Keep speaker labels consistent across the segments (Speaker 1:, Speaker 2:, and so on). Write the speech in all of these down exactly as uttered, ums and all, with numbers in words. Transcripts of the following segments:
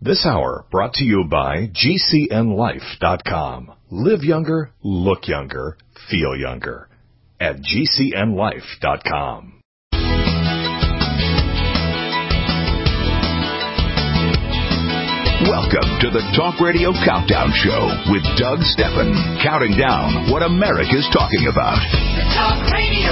Speaker 1: This hour brought to you by G C N life dot com. Live younger, look younger, feel younger at G C N life dot com.
Speaker 2: Welcome to the Talk Radio Countdown Show with Doug Steffen, counting down what America's talking about.
Speaker 3: The Talk Radio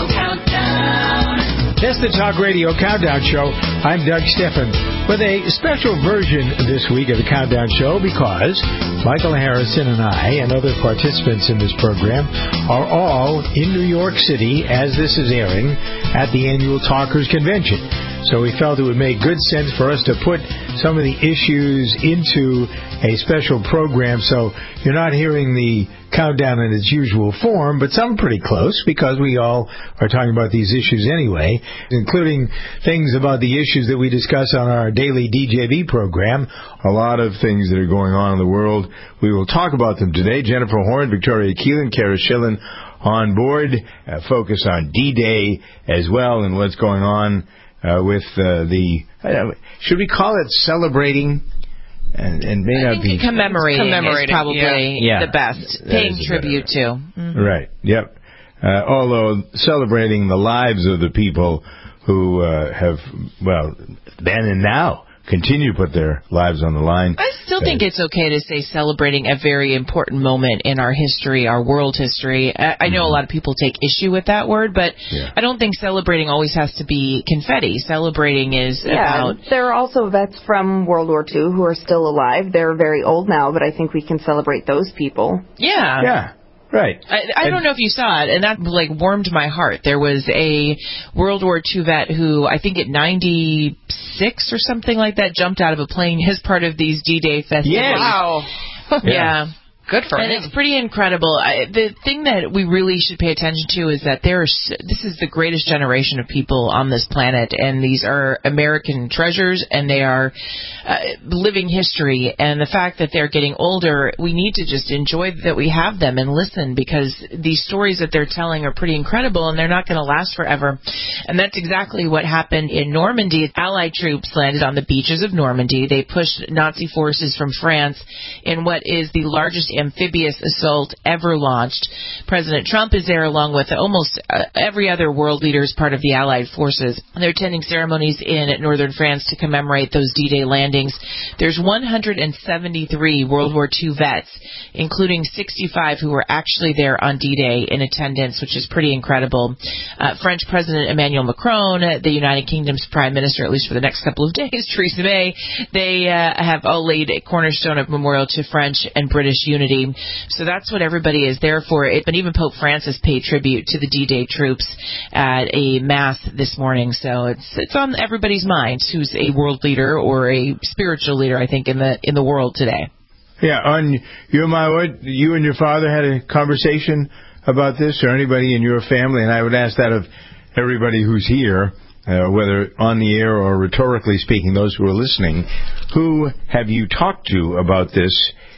Speaker 3: Countdown.
Speaker 4: That's the Talk Radio Countdown Show. I'm Doug Steffen with a special version this week of the Countdown Show because Michael Harrison and I and other participants in this program are all in New York City as this is airing at the annual Talkers Convention. So we felt it would make good sense for us to put some of the issues into a special program so you're not hearing the countdown in its usual form, but some pretty close because we all are talking about these issues anyway, including things about the issues that we discuss on our daily D J V program. A lot of things that are going on in the world. We will talk about them today. Jennifer Horn, Victoria Keelan, Kara Schillen on board, uh, focus on D-Day as well and what's going on Uh, with uh, the, uh, should we call it celebrating? And, and may
Speaker 5: I
Speaker 2: not
Speaker 5: think
Speaker 2: be
Speaker 5: commemorating, commemorating is probably
Speaker 2: yeah.
Speaker 5: the best. Paying tribute to. Mm-hmm.
Speaker 2: Right, yep. Uh, although celebrating the lives of the people who uh, have, well, then and now continue to put their lives on the line.
Speaker 5: I still think it's okay to say celebrating a very important moment in our history, our world history. I, I know a lot of people take issue with that word, but yeah. I don't think celebrating always has to be confetti. Celebrating is
Speaker 6: yeah,
Speaker 5: about...
Speaker 6: There are also vets from World War Two who are still alive. They're very old now, but I think we can celebrate those people.
Speaker 5: Yeah.
Speaker 2: Yeah. Right.
Speaker 5: I, I don't know if you saw it, and that like warmed my heart. There was a World War Two vet who, I think at ninety-six or something like that, jumped out of a plane as part of these D-Day festivals.
Speaker 2: Yes.
Speaker 5: Wow.
Speaker 2: yeah.
Speaker 5: yeah.
Speaker 3: Good for
Speaker 5: and
Speaker 3: him.
Speaker 5: And it's pretty incredible. I, the thing that we really should pay attention to is that there are, this is the greatest generation of people on this planet, and these are American treasures, and they are uh, living history. And the fact that they're getting older, we need to just enjoy that we have them and listen, because these stories that they're telling are pretty incredible, and they're not going to last forever. And that's exactly what happened in Normandy. Allied troops landed on the beaches of Normandy. They pushed Nazi forces from France in what is the largest amphibious assault ever launched. President Trump is there along with almost uh, every other world leader as part of the Allied forces. They're attending ceremonies in northern France to commemorate those D-Day landings. There's one hundred seventy-three World War Two vets, including sixty-five who were actually there on D-Day in attendance, which is pretty incredible. Uh, French President Emmanuel Macron, the United Kingdom's Prime Minister, at least for the next couple of days, Theresa May, they uh, have all laid a cornerstone of memorial to French and British unity. So that's what everybody is there for. It, but even Pope Francis paid tribute to the D-Day troops at a mass this morning. So it's it's on everybody's minds who's a world leader or a spiritual leader, I think, in the in the world today.
Speaker 2: Yeah, on you, my what you and your father had a conversation about this, or anybody in your family, and I would ask that of everybody who's here, uh, whether on the air or rhetorically speaking, those who are listening. Who have you talked to about this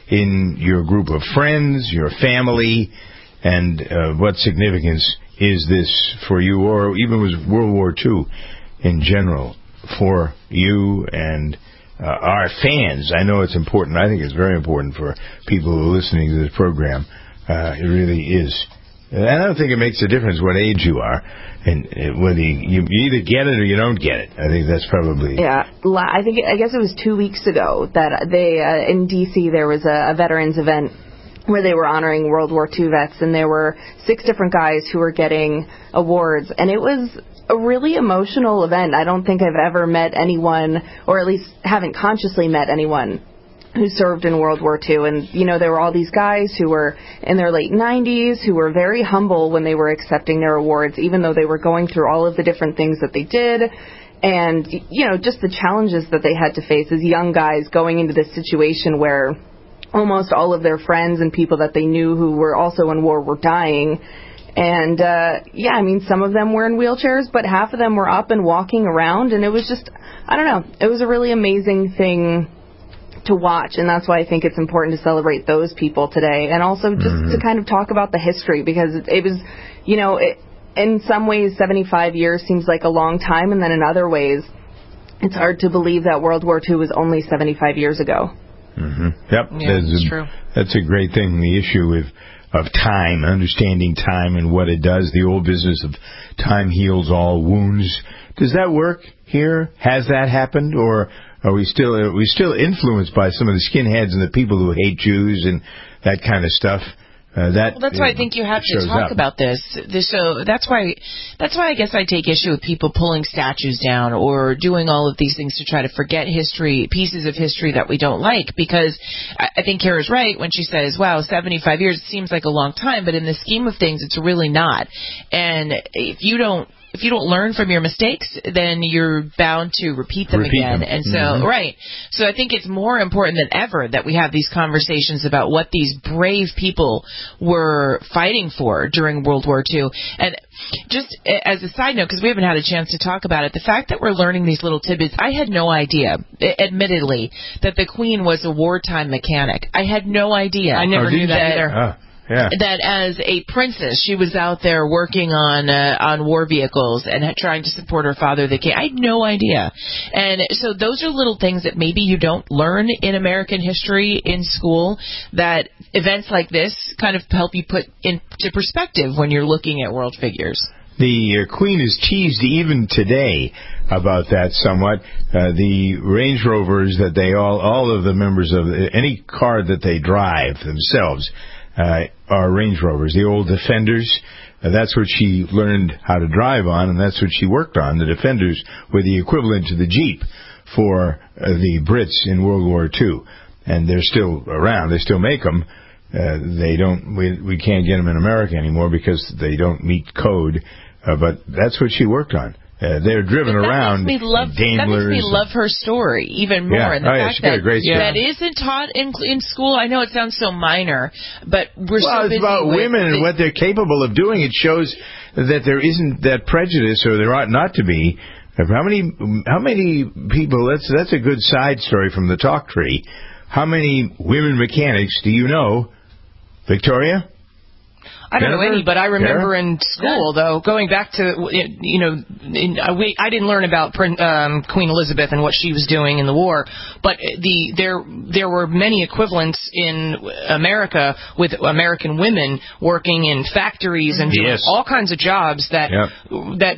Speaker 2: in your group of friends, your family, and uh, what significance is this for you, or even was World War Two in general for you and uh, our fans? I know it's important. I think it's very important for people who are listening to this program. Uh, it really is. And I don't think it makes a difference what age you are, and whether you, you either get it or you don't get it. I think that's probably...
Speaker 6: Yeah, I think I guess it was two weeks ago that they uh, in D C there was a, a veterans event where they were honoring World War Two vets, and there were six different guys who were getting awards, and it was a really emotional event. I don't think I've ever met anyone, or at least haven't consciously met anyone who served in World War Two. And, you know, there were all these guys who were in their late nineties who were very humble when they were accepting their awards, even though they were going through all of the different things that they did. And, you know, just the challenges that they had to face as young guys going into this situation where almost all of their friends and people that they knew who were also in war were dying. And, uh, yeah, I mean, some of them were in wheelchairs, but half of them were up and walking around. And it was just, I don't know, it was a really amazing thing to watch, and that's why I think it's important to celebrate those people today, and also just mm-hmm. to kind of talk about the history, because it, it was, you know, it, in some ways seventy-five years seems like a long time, and then in other ways it's hard to believe that World War Two was only seventy-five years ago.
Speaker 2: Mm-hmm. Yep,
Speaker 5: Yeah,
Speaker 2: that's,
Speaker 5: that's
Speaker 2: a,
Speaker 5: true.
Speaker 2: That's a great thing. The issue of of time, understanding time and what it does. The old business of time heals all wounds. Does that work here? Has that happened, or are we still are we still influenced by some of the skinheads and the people who hate Jews and that kind of stuff? Uh, that
Speaker 5: well, that's why I think you have to talk
Speaker 2: up.
Speaker 5: about this. this. So that's why, that's why I guess I take issue with people pulling statues down or doing all of these things to try to forget history, pieces of history that we don't like. Because I, I think Kara's right when she says, "Wow, seventy-five years seems like a long time," but in the scheme of things, it's really not. And if you don't. If you don't learn from your mistakes, then you're bound to repeat them
Speaker 2: repeat
Speaker 5: again.
Speaker 2: Them.
Speaker 5: And so,
Speaker 2: mm-hmm.
Speaker 5: right. So I think it's more important than ever that we have these conversations about what these brave people were fighting for during World War Two. And just as a side note, because we haven't had a chance to talk about it, the fact that we're learning these little tidbits, I had no idea, admittedly, that the Queen was a wartime mechanic. I had no idea.
Speaker 7: I never
Speaker 2: oh,
Speaker 7: knew that,
Speaker 5: that
Speaker 7: either.
Speaker 2: Ah. Yeah.
Speaker 5: That as a princess, she was out there working on uh, on war vehicles and ha- trying to support her father, the king. I had no idea. And so those are little things that maybe you don't learn in American history in school, that events like this kind of help you put into perspective when you're looking at world figures.
Speaker 2: The uh, Queen is teased even today about that somewhat. Uh, the Range Rovers that they all, all of the members of the, any car that they drive themselves uh, are Range Rovers. The old Defenders, uh, that's what she learned how to drive on, and that's what she worked on. The Defenders were the equivalent to the Jeep for uh, the Brits in World War Two, and they're still around. They still make them. Uh, they don't. We we can't get them in America anymore because they don't meet code. Uh, but that's what she worked on. Uh, they're driven
Speaker 5: that
Speaker 2: around.
Speaker 5: Makes me love, that makes me love her story even more.
Speaker 2: Yeah.
Speaker 5: And the
Speaker 2: Oh, yeah,
Speaker 5: fact
Speaker 2: she did
Speaker 5: that
Speaker 2: a great job.
Speaker 5: that isn't taught in in school. I know it sounds so minor, but we're
Speaker 2: well,
Speaker 5: so busy
Speaker 2: it's about
Speaker 5: with
Speaker 2: women and
Speaker 5: the,
Speaker 2: what they're capable of doing. It shows that there isn't that prejudice, or there ought not to be. How many how many people? That's that's a good side story from the talk tree. How many women mechanics do you know, Victoria?
Speaker 7: I don't know
Speaker 2: Jennifer?
Speaker 7: any, but I remember
Speaker 2: Kara?
Speaker 7: in school, though, going back to, you know, in, uh, we, I didn't learn about um, Queen Elizabeth and what she was doing in the war, but the there there were many equivalents in America with American women working in factories and doing
Speaker 2: Yes.
Speaker 7: all kinds of jobs that
Speaker 2: Yep.
Speaker 7: that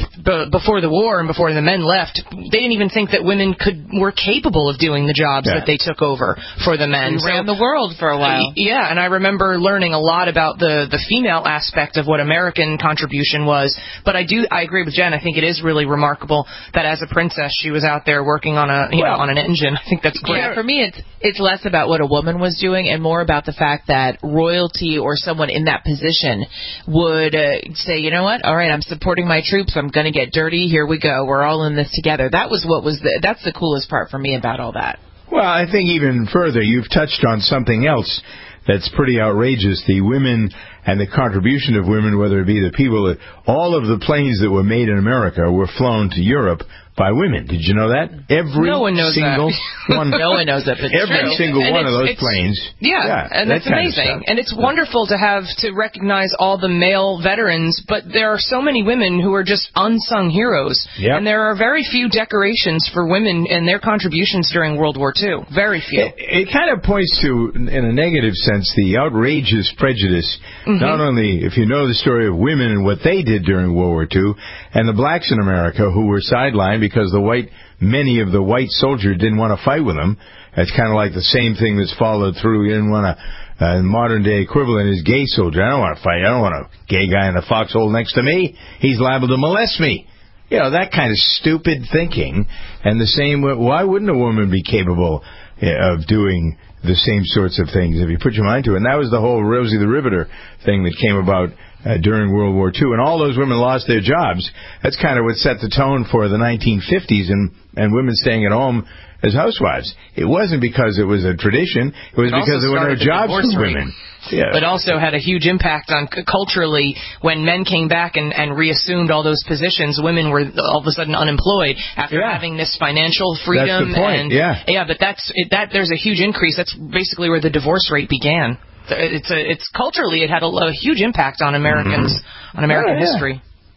Speaker 7: b- before the war and before the men left, they didn't even think that women could were capable of doing the jobs
Speaker 2: Yeah.
Speaker 7: that they took over for the men.
Speaker 5: we ran the world for a while.
Speaker 7: Yeah, and I remember learning a lot about the, the female aspect of what American contribution was. But I do, I agree with Jen. I think it is really remarkable that as a princess, she was out there working on a, you
Speaker 2: Well,
Speaker 7: know, on an engine. I think that's great.
Speaker 5: Yeah, for me, it's it's less about what a woman was doing and more about the fact that royalty or someone in that position would uh, say, you know what, all right, I'm supporting my troops. I'm going to get dirty. Here we go. We're all in this together. That was what was the, that's the coolest part for me about all that.
Speaker 2: Well, I think even further, you've touched on something else that's pretty outrageous. The women and the contribution of women, whether it be the people that all of the planes that were made in America were flown to Europe by women. Did you know that? Every
Speaker 7: No one knows
Speaker 2: single
Speaker 7: that.
Speaker 2: one.
Speaker 5: No one knows that, but it's
Speaker 2: Every
Speaker 5: true.
Speaker 2: single
Speaker 7: And
Speaker 2: one of
Speaker 7: it's-
Speaker 2: those
Speaker 7: it's-
Speaker 2: planes.
Speaker 7: Yeah, and
Speaker 2: that
Speaker 7: that's
Speaker 2: kind of
Speaker 7: amazing.
Speaker 2: stuff.
Speaker 7: And it's wonderful to have to recognize all the male veterans, but there are so many women who are just unsung heroes.
Speaker 2: Yep.
Speaker 7: And there are very few decorations for women and their contributions during World War Two. Very few.
Speaker 2: It, it kind of points to, in a negative sense, the outrageous prejudice,
Speaker 7: Mm-hmm.
Speaker 2: not only if you know the story of women and what they did during World War Two, and the blacks in America who were sidelined because the white, many of the white soldiers didn't want to fight with them. It's kind of like the same thing that's followed through. You didn't want to, uh, modern day equivalent is gay soldier. I don't want to fight. I don't want a gay guy in the foxhole next to me. He's liable to molest me. You know, that kind of stupid thinking. And the same, why wouldn't a woman be capable of doing the same sorts of things if you put your mind to it? And that was the whole Rosie the Riveter thing that came about uh, during World War Two. And all those women lost their jobs. That's kind of what set the tone for the nineteen fifties and, and women staying at home as housewives. It wasn't because it was a tradition. It was
Speaker 7: It
Speaker 2: because
Speaker 7: also
Speaker 2: there were no
Speaker 7: started the
Speaker 2: jobs
Speaker 7: divorce
Speaker 2: for
Speaker 7: rate.
Speaker 2: women. Yeah.
Speaker 7: But also had a huge impact on c- culturally when men came back and, and reassumed all those positions. Women were all of a sudden unemployed after
Speaker 2: Yeah.
Speaker 7: having this financial freedom.
Speaker 2: That's the point,
Speaker 7: And,
Speaker 2: yeah.
Speaker 7: yeah, but that's it, that. There's a huge increase. That's basically where the divorce rate began. It's a, it's culturally it had a, a huge impact on Americans on American
Speaker 2: Oh, yeah.
Speaker 7: history.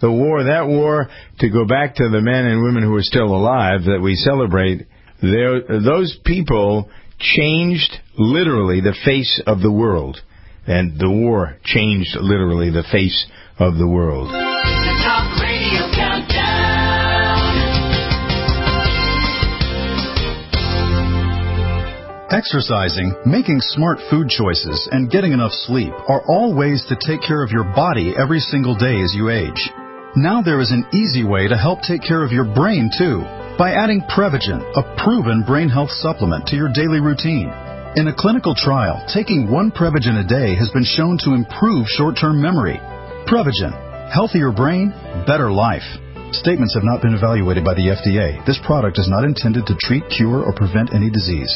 Speaker 2: the war, that war, to go back to the men and women who are still alive that we celebrate, those people changed literally the face of the world. And the war changed literally the face of the world.
Speaker 3: The Talk Radio Countdown.
Speaker 8: Exercising, making smart food choices, and getting enough sleep are all ways to take care of your body every single day as you age. Now there is an easy way to help take care of your brain, too, by adding Prevagen, a proven brain health supplement, to your daily routine. In a clinical trial, taking one Prevagen a day has been shown to improve short-term memory. Prevagen. Healthier brain, better life. Statements have not been evaluated by the F D A. This product is not intended to treat, cure, or prevent any disease.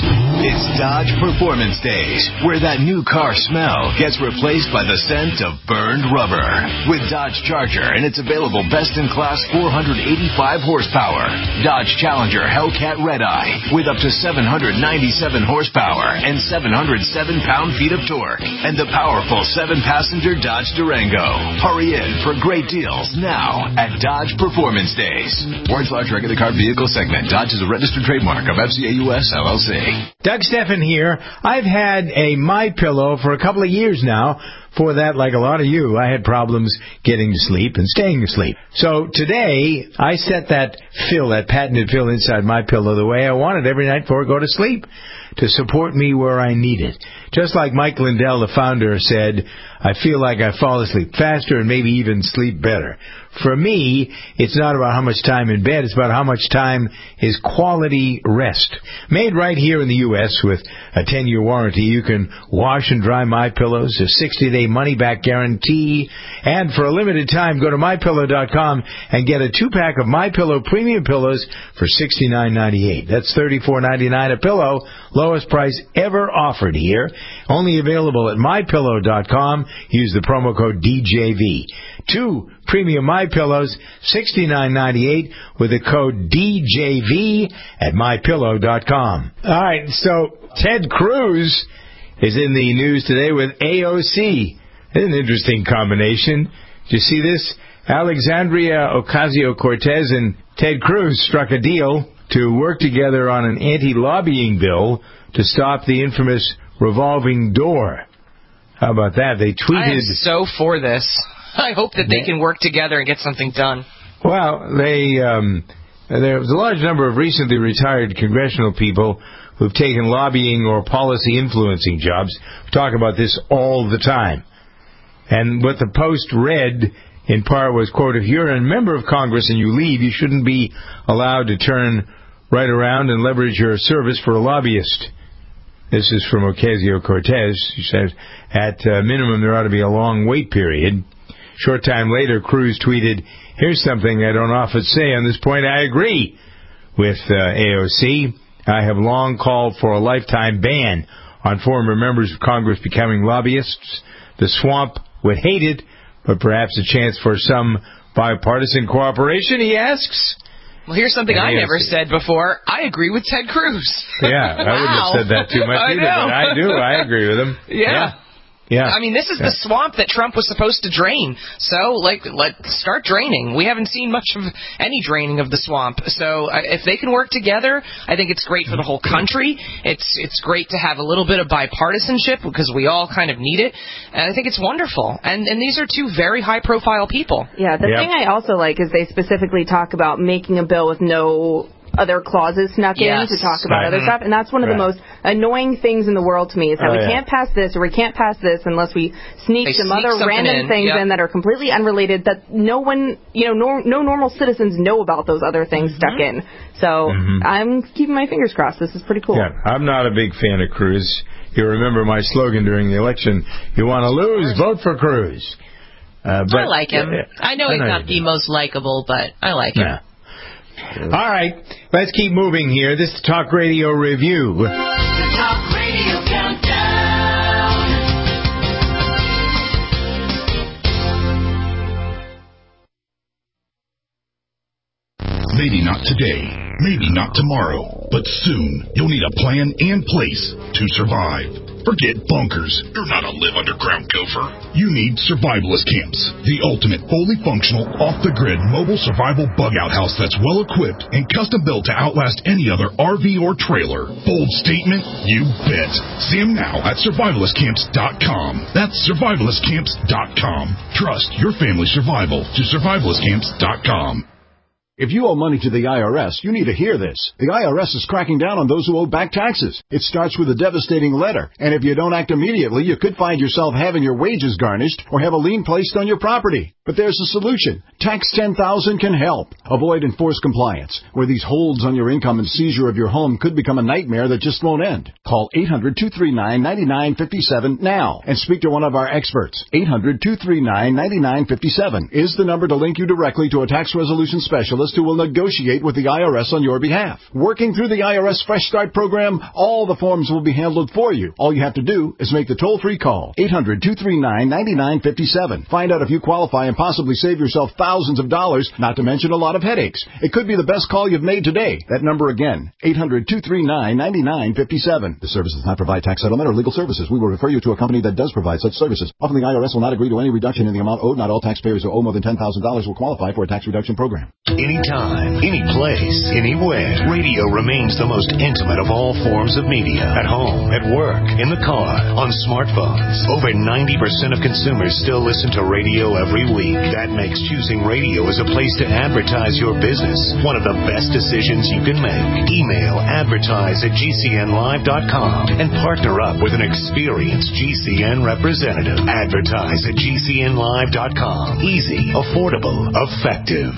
Speaker 9: It's Dodge Performance Days, where that new car smell gets replaced by the scent of burned rubber. With Dodge Charger and its available best-in-class four hundred eighty-five horsepower. Dodge Challenger Hellcat Redeye with up to seven hundred ninety-seven horsepower and seven hundred seven pound-feet of torque. And the powerful seven-passenger Dodge Durango. Hurry in for great deals now at Dodge Performance Days. Warren's large regular car vehicle segment. Dodge is a registered trademark of F C A U S L L C.
Speaker 4: Doug Steffen here. I've had a MyPillow for a couple of years now. For that, like a lot of you, I had problems getting to sleep and staying asleep. So today, I set that fill, that patented fill inside MyPillow the way I want it every night before I go to sleep, to support me where I need it. Just like Mike Lindell, the founder, said, I feel like I fall asleep faster and maybe even sleep better. For me, it's not about how much time in bed, it's about how much time is quality rest. Made right here in the U S with a ten-year warranty, you can wash and dry MyPillows, a sixty-day money-back guarantee, and for a limited time, go to my pillow dot com and get a two-pack of MyPillow premium pillows for sixty-nine ninety-eight. That's thirty-four ninety-nine a pillow, lowest price ever offered here. Only available at my pillow dot com. Use the promo code D J V. Two premium MyPillows, sixty-nine ninety-eight with the code D J V at my pillow dot com. All right, so Ted Cruz is in the news today with A O C. It's an interesting combination. Did you see this? Alexandria Ocasio-Cortez and Ted Cruz struck a deal to work together on an anti-lobbying bill to stop the infamous revolving door. How about that? They tweeted...
Speaker 7: I am so for this. I hope that they can work together and get something done.
Speaker 2: Well, they um, there was a large number of recently retired congressional people who've taken lobbying or policy influencing jobs. We talk about this all the time. And what the Post read in part was, quote, if you're a member of Congress and you leave, you shouldn't be allowed to turn right around and leverage your service for a lobbyist. This is from Ocasio-Cortez. She says, at uh, minimum, there ought to be a long wait period. Short time later, Cruz tweeted, here's something I don't often say on this point. I agree with uh, A O C. I have long called for a lifetime ban on former members of Congress becoming lobbyists. The swamp would hate it, but perhaps a chance for some bipartisan cooperation, he asks.
Speaker 7: Well, here's something and I never said before. I agree with Ted Cruz.
Speaker 2: Yeah, I wow. wouldn't have said that too much either, but I do. I agree with him.
Speaker 7: Yeah.
Speaker 2: yeah. Yeah.
Speaker 7: I mean, this is
Speaker 2: yeah.
Speaker 7: the swamp that Trump was supposed to drain. So, like, let's start draining. We haven't seen much of any draining of the swamp. So, uh, if they can work together, I think it's great for the whole country. It's it's great to have a little bit of bipartisanship because we all kind of need it. And I think it's wonderful. And and these are two very high-profile people.
Speaker 6: Yeah, the
Speaker 2: yep.
Speaker 6: thing I also like is they specifically talk about making a bill with no other clauses snuck
Speaker 7: yes.
Speaker 6: in to talk about
Speaker 2: right.
Speaker 6: other stuff, and that's one of
Speaker 2: right.
Speaker 6: the most annoying things in the world to me is that
Speaker 2: oh,
Speaker 6: we
Speaker 2: yeah.
Speaker 6: can't pass this or we can't pass this unless we sneak
Speaker 7: they
Speaker 6: some
Speaker 7: sneak
Speaker 6: other random
Speaker 7: in.
Speaker 6: things
Speaker 7: yep.
Speaker 6: in that are completely unrelated that no one, you know, no, no normal citizens know about those other things mm-hmm. stuck in. So
Speaker 2: mm-hmm.
Speaker 6: I'm keeping my fingers crossed. This is pretty cool.
Speaker 2: Yeah, I'm not a big fan of Cruz. You remember my slogan during the election, you want to lose, vote for Cruz.
Speaker 5: Uh, but, I like him. Uh, I know he's not the most likable, but I like him.
Speaker 2: Yeah. All right, let's keep moving here. This is Talk Radio Review.
Speaker 3: The Talk Radio Countdown.
Speaker 1: Maybe not today, maybe not tomorrow, but soon you'll need a plan and place to survive.
Speaker 10: Forget bunkers. You're not a live underground gopher. You need Survivalist Camps, the ultimate fully functional, off-the-grid mobile survival bug-out house that's well-equipped and custom-built to outlast any other R V or trailer. Bold statement? You bet. See them now at survivalist camps dot com. That's survivalist camps dot com. Trust your family's survival to survivalist camps dot com.
Speaker 11: If you owe money to the I R S, you need to hear this. The I R S is cracking down on those who owe back taxes. It starts with a devastating letter, and if you don't act immediately, you could find yourself having your wages garnished or have a lien placed on your property. But there's a solution. Tax ten thousand can help. Avoid enforced compliance, where these holds on your income and seizure of your home could become a nightmare that just won't end. Call eight hundred, two three nine, nine nine five seven now and speak to one of our experts. eight hundred, two three nine, nine nine five seven is the number to link you directly to a tax resolution specialist who will negotiate with the I R S on your behalf. Working through the I R S Fresh Start program, all the forms will be handled for you. All you have to do is make the toll-free call. eight hundred, two three nine, nine nine five seven. Find out if you qualify and possibly save yourself thousands of dollars, not to mention a lot of headaches. It could be the best call you've made today. That number again, eight hundred, two three nine, nine nine five seven. The service does not provide tax settlement or legal services. We will refer you to a company that does provide such services. Often the I R S will not agree to any reduction in the amount owed. Not all taxpayers who owe more than ten thousand dollars will qualify for a tax reduction program.
Speaker 9: Anytime, any place, anywhere, radio remains the most intimate of all forms of media. At home, at work, in the car, on smartphones. Over ninety percent of consumers still listen to radio every week. That makes choosing radio as a place to advertise your business one of the best decisions you can make. Email advertise at G C N live dot com and partner up with an experienced G C N representative. Advertise at G C N live dot com. Easy, affordable, effective.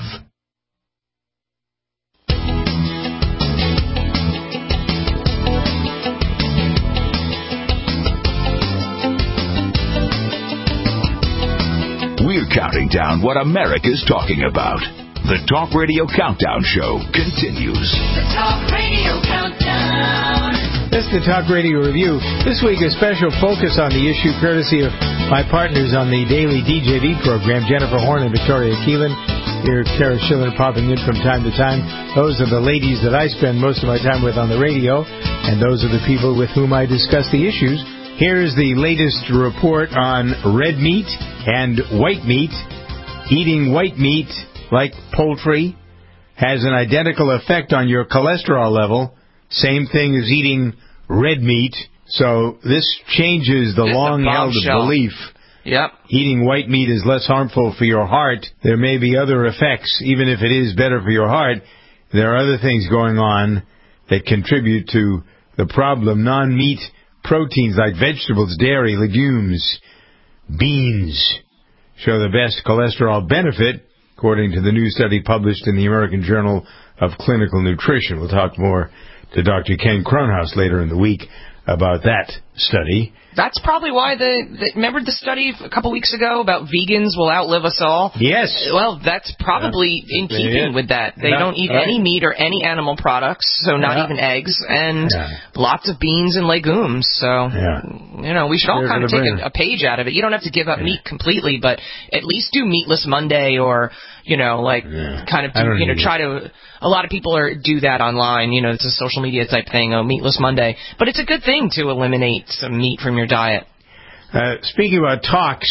Speaker 12: We're counting down what America's talking about. The Talk Radio Countdown Show continues.
Speaker 3: The Talk Radio Countdown.
Speaker 4: This is the Talk Radio Review. This week, a special focus on the issue courtesy of my partners on the daily D J V program, Jennifer Horn and Victoria Keelan. Here, Kara Schiller popping in from time to time. Those are the ladies that I spend most of my time with on the radio, and those are the people with whom I discuss the issues. Here is the latest report on red meat and white meat. Eating white meat, like poultry, has an identical effect on your cholesterol level. Same thing as eating red meat. So this changes the long-held belief.
Speaker 7: Yep.
Speaker 4: Eating white meat is less harmful for your heart. There may be other effects. Even if it is better for your heart, there are other things going on that contribute to the problem. Non-meat proteins like vegetables, dairy, legumes, beans show the best cholesterol benefit, according to the new study published in the American Journal of Clinical Nutrition. We'll talk more to Doctor Ken Kronhaus later in the week about that study.
Speaker 7: That's probably why the, the remember the study a couple weeks ago about vegans will outlive us all?
Speaker 4: Yes.
Speaker 7: Well, that's probably
Speaker 4: yeah.
Speaker 7: in keeping
Speaker 4: yeah.
Speaker 7: with that. They
Speaker 4: no,
Speaker 7: don't eat
Speaker 4: right.
Speaker 7: any meat or any animal products, so not
Speaker 4: yeah.
Speaker 7: even eggs, and
Speaker 4: yeah.
Speaker 7: lots of beans and legumes. So,
Speaker 4: yeah.
Speaker 7: you know, we should all
Speaker 4: They're
Speaker 7: kind of
Speaker 4: gonna
Speaker 7: take
Speaker 4: bring-
Speaker 7: a, a page out of it. You don't have to give up
Speaker 4: yeah.
Speaker 7: meat completely, but at least do Meatless Monday, or, you know, like
Speaker 4: yeah.
Speaker 7: kind of, do,
Speaker 4: I don't
Speaker 7: you know,
Speaker 4: need
Speaker 7: try to... A lot of people are do that online. You know, it's a social media type thing, oh, Meatless Monday. But it's a good thing to eliminate some meat from your diet.
Speaker 4: Uh, speaking about talks,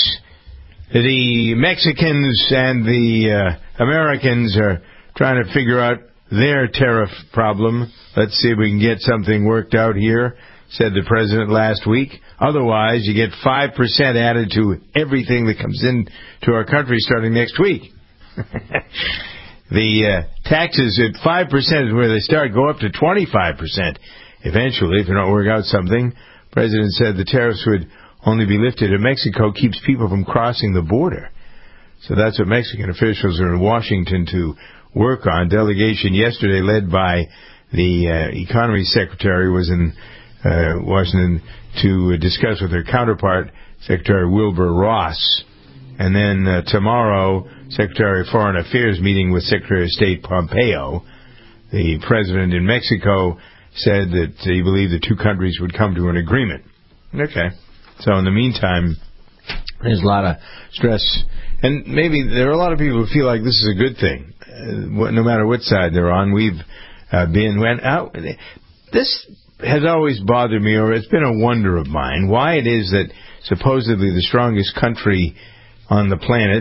Speaker 4: the Mexicans and the uh, Americans are trying to figure out their tariff problem. Let's see if we can get something worked out here, said the president last week. Otherwise, you get five percent added to everything that comes in to our country starting next week. The uh, taxes at five percent is where they start, go up to twenty-five percent eventually if they don't work out something. The president said the tariffs would only be lifted if Mexico keeps people from crossing the border. So that's what Mexican officials are in Washington to work on. Delegation yesterday led by the uh, economy secretary was in uh, Washington to discuss with her counterpart, Secretary Wilbur Ross. And then uh, tomorrow, Secretary of Foreign Affairs meeting with Secretary of State Pompeo. The president in Mexico said that he believed the two countries would come to an agreement. Okay. So in the meantime, there's a lot of stress. And maybe there are a lot of people who feel like this is a good thing, uh, no matter what side they're on. We've uh, been went out. This
Speaker 2: has always bothered me, or it's been a wonder of mine, why it is that supposedly the strongest country on the planet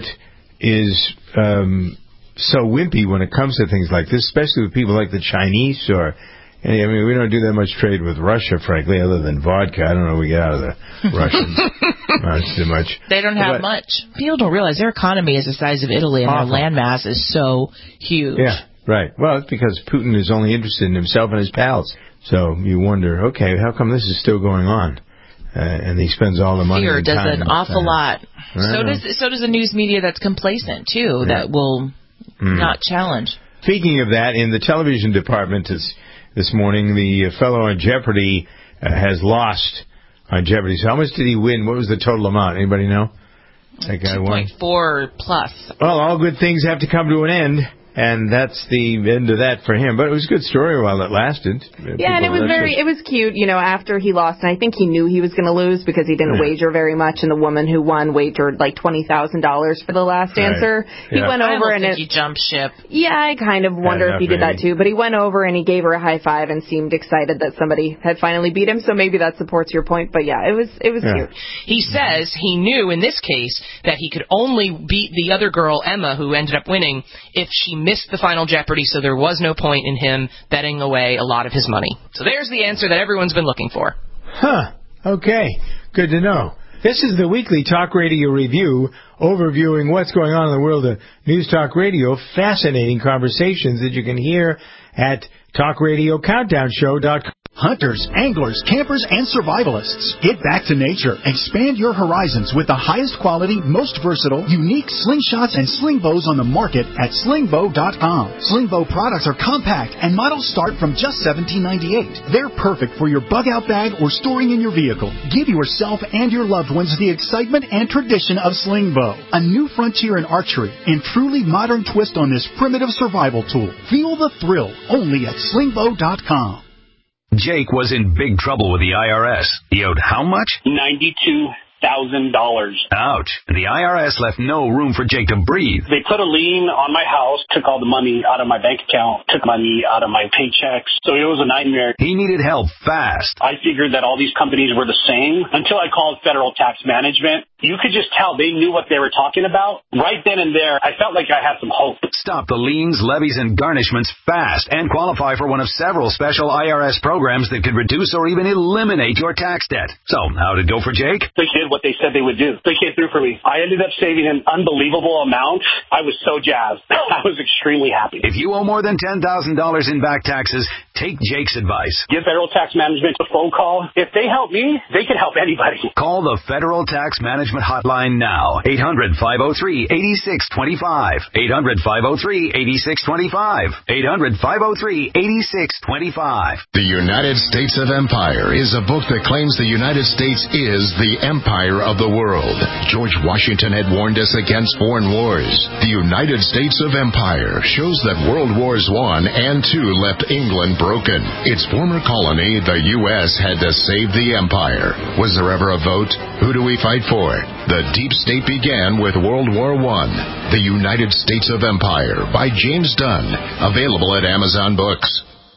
Speaker 2: is um, so wimpy when it comes to things like this, especially with people like the Chinese. Or, I mean, we don't do that much trade with Russia, frankly, other than vodka. I don't know if we get out of the Russians much too much.
Speaker 5: They don't have but, much. People don't realize their economy is the size of Italy, and awful. Their landmass is so huge.
Speaker 2: Yeah, right. Well, it's because Putin is only interested in himself and his pals. So you wonder, okay, how come this is still going on? Uh, and he spends all the money.
Speaker 5: Fear
Speaker 2: and
Speaker 5: does
Speaker 2: time
Speaker 5: an awful lot. So
Speaker 2: know.
Speaker 5: does so does the news media that's complacent too. Yeah. That will mm. not challenge.
Speaker 2: Speaking of that, in the television department this this morning, the fellow on Jeopardy uh, has lost on Jeopardy. So how much did he win? What was the total amount? Anybody know? That guy won
Speaker 5: two point four plus.
Speaker 2: Well, all good things have to come to an end. And that's the end of that for him. But it was a good story while it lasted.
Speaker 6: Yeah,
Speaker 2: People
Speaker 6: and it was very, it was cute, you know, after he lost. And I think he knew he was going to lose because he didn't yeah. wager very much. And the woman who won wagered like twenty thousand dollars for the last right. answer. He
Speaker 5: yeah.
Speaker 6: went over
Speaker 5: I don't
Speaker 6: and
Speaker 5: think
Speaker 6: it,
Speaker 5: he jumped ship.
Speaker 6: Yeah, I kind of wonder if he did maybe. that too. But he went over and he gave her a high five and seemed excited that somebody had finally beat him. So maybe that supports your point. But yeah, it was, it was yeah. cute.
Speaker 7: He says he knew in this case that he could only beat the other girl, Emma, who ended up winning, if she missed the final Jeopardy. So there was no point in him betting away a lot of his money. So there's the answer that everyone's been looking for.
Speaker 4: Huh. Okay. Good to know. This is the weekly Talk Radio Review, overviewing what's going on in the world of News Talk Radio. Fascinating conversations that you can hear at talk radio countdown show dot com.
Speaker 13: Hunters, anglers, campers, and survivalists. Get back to nature. Expand your horizons with the highest quality, most versatile, unique slingshots and sling bows on the market at sling bow dot com. Sling bow products are compact and models start from just seventeen ninety-eight. They're perfect for your bug-out bag or storing in your vehicle. Give yourself and your loved ones the excitement and tradition of sling bow. A new frontier in archery and truly modern twist on this primitive survival tool. Feel the thrill only at sling bow dot com.
Speaker 12: Jake was in big trouble with the I R S. He owed how much?
Speaker 14: ninety-two thousand dollars.
Speaker 12: Ouch. And the I R S left no room for Jake to breathe.
Speaker 14: They put a lien on my house, took all the money out of my bank account, took money out of my paychecks. So it was a nightmare.
Speaker 12: He needed help fast.
Speaker 14: I figured that all these companies were the same until I called Federal Tax Management. You could just tell they knew what they were talking about. Right then and there, I felt like I had some hope.
Speaker 12: Stop the liens, levies, and garnishments fast and qualify for one of several special I R S programs that could reduce or even eliminate your tax debt. So, how did it go for Jake?
Speaker 14: They did what they said they would do. They came through for me. I ended up saving an unbelievable amount. I was so jazzed. I was extremely happy.
Speaker 12: If you owe more than ten thousand dollars in back taxes, take Jake's advice.
Speaker 14: Give Federal Tax Management a phone call. If they help me, they can help anybody.
Speaker 12: Call the Federal Tax Management Hotline now. eight hundred, five oh three, eight six two five. eight hundred, five oh three, eight six two five. eight hundred, five oh three, eight six two five.
Speaker 15: The United States of Empire is a book that claims the United States is the empire of the world. George Washington had warned us against foreign wars. The United States of Empire shows that World Wars One and Two left England broken. Its former colony, the U S, had to save the empire. Was there ever a vote? Who do we fight for? The deep state began with World War One. The United States of Empire by James Dunn. Available at Amazon Books.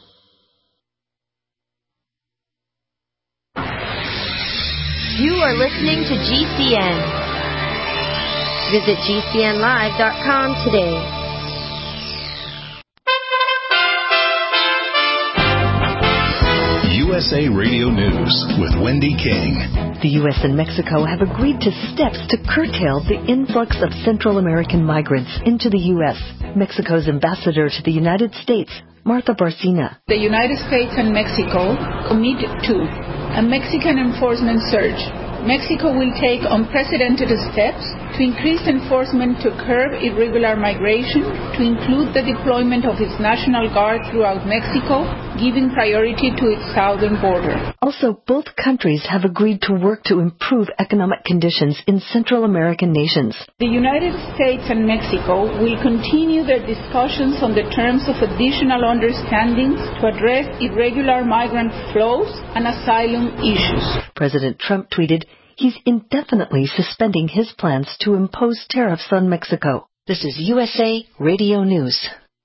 Speaker 16: You are listening to G C N. Visit G C N live dot com today.
Speaker 1: U S A Radio News with Wendy King.
Speaker 17: The U S and Mexico have agreed to steps to curtail the influx of Central American migrants into the U S. Mexico's ambassador to the United States, Martha Barcina.
Speaker 18: The United States and Mexico commit to a Mexican enforcement surge. Mexico will take unprecedented steps to increase enforcement to curb irregular migration, to include the deployment of its National Guard throughout Mexico, giving priority to its southern border.
Speaker 17: Also, both countries have agreed to work to improve economic conditions in Central American nations.
Speaker 18: The United States and Mexico will continue their discussions on the terms of additional understandings to address irregular migrant flows and asylum issues.
Speaker 17: President Trump tweeted, he's indefinitely suspending his plans to impose tariffs on Mexico. This is U S A Radio News.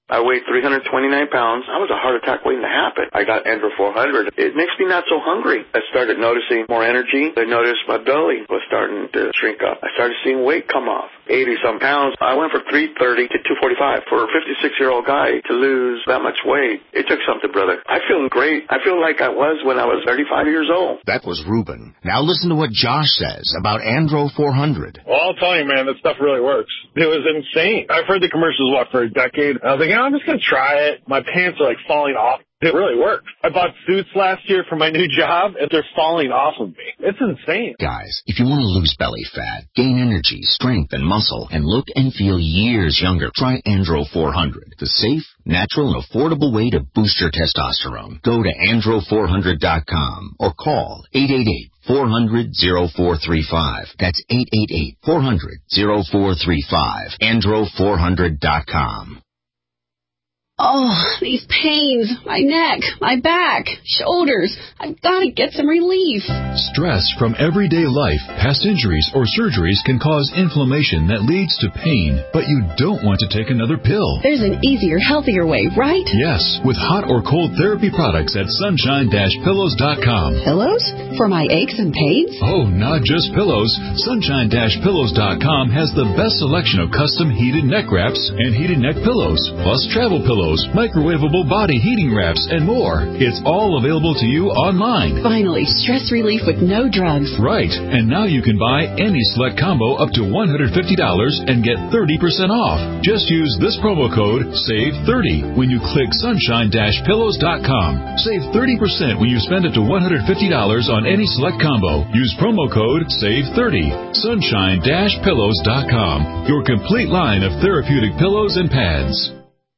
Speaker 19: I weighed three hundred twenty-nine pounds. I was a heart attack waiting to happen. I got Andro four hundred. It makes me not so hungry. I started noticing more energy. I noticed my belly was starting to shrink up. I started seeing weight come off. eighty-some pounds. I went from three thirty to two forty-five. For a fifty-six-year-old guy to lose that much weight, it took something, brother. I feel great. I feel like I was when I was thirty-five years old.
Speaker 15: That was Ruben. Now listen to what Josh says about Andro four hundred.
Speaker 20: Well, I'll tell you, man, that stuff really works. It was insane. I've heard the commercials, what, for a decade. I was like, I'm just going to try it. My pants are, like, falling off. It really works. I bought suits last year for my new job, and they're falling off of me. It's insane.
Speaker 21: Guys, if you want to lose belly fat, gain energy, strength, and muscle, and look and feel years younger, try Andro four hundred, the safe, natural, and affordable way to boost your testosterone. Go to andro four hundred dot com or call eight eight eight, four hundred, oh four three five. That's eight eight eight, four hundred, oh four three five. andro four hundred dot com.
Speaker 22: Oh, these pains, my neck, my back, shoulders. I've got to get some relief.
Speaker 23: Stress from everyday life, past injuries, or surgeries can cause inflammation that leads to pain, but you don't want to take another pill.
Speaker 22: There's an easier, healthier way, right?
Speaker 23: Yes, with hot or cold therapy products at sunshine dash pillows dot com.
Speaker 22: Pillows? For my aches and pains?
Speaker 23: Oh, not just pillows. sunshine dash pillows dot com has the best selection of custom heated neck wraps and heated neck pillows, plus travel pillows, microwavable body heating wraps, and more. It's all available to you online.
Speaker 22: Finally, stress relief with no drugs.
Speaker 23: Right, and now you can buy any select combo up to one hundred fifty dollars and get thirty percent off. Just use this promo code save thirty when you click sunshine dash pillows dot com. Save thirty percent when you spend up to one hundred fifty dollars on any select combo. Use promo code save thirty. sunshine dash pillows dot com. Your complete line of therapeutic pillows and pads.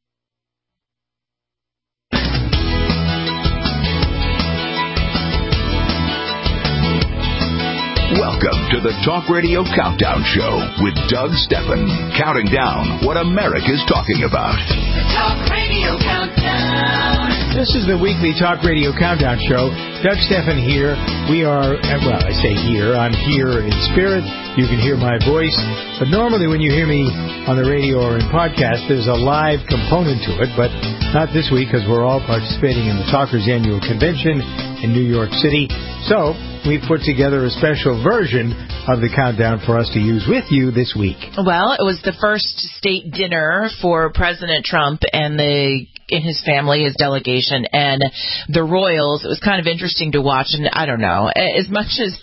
Speaker 1: Welcome to the Talk Radio Countdown Show with Doug Steffen, counting down what America's talking about.
Speaker 3: The Talk Radio Countdown.
Speaker 4: This is the weekly Talk Radio Countdown Show. Doug Steffen here. We are, well, I say here, I'm here in spirit. You can hear my voice. But normally when you hear me on the radio or in podcast, there's a live component to it, but not this week because we're all participating in the Talkers Annual Convention in New York City. So we put together a special version of the countdown for us to use with you this week.
Speaker 5: Well, it was the first state dinner for President Trump and the in his family, his delegation, and the royals. It was kind of interesting to watch, and I don't know, as much as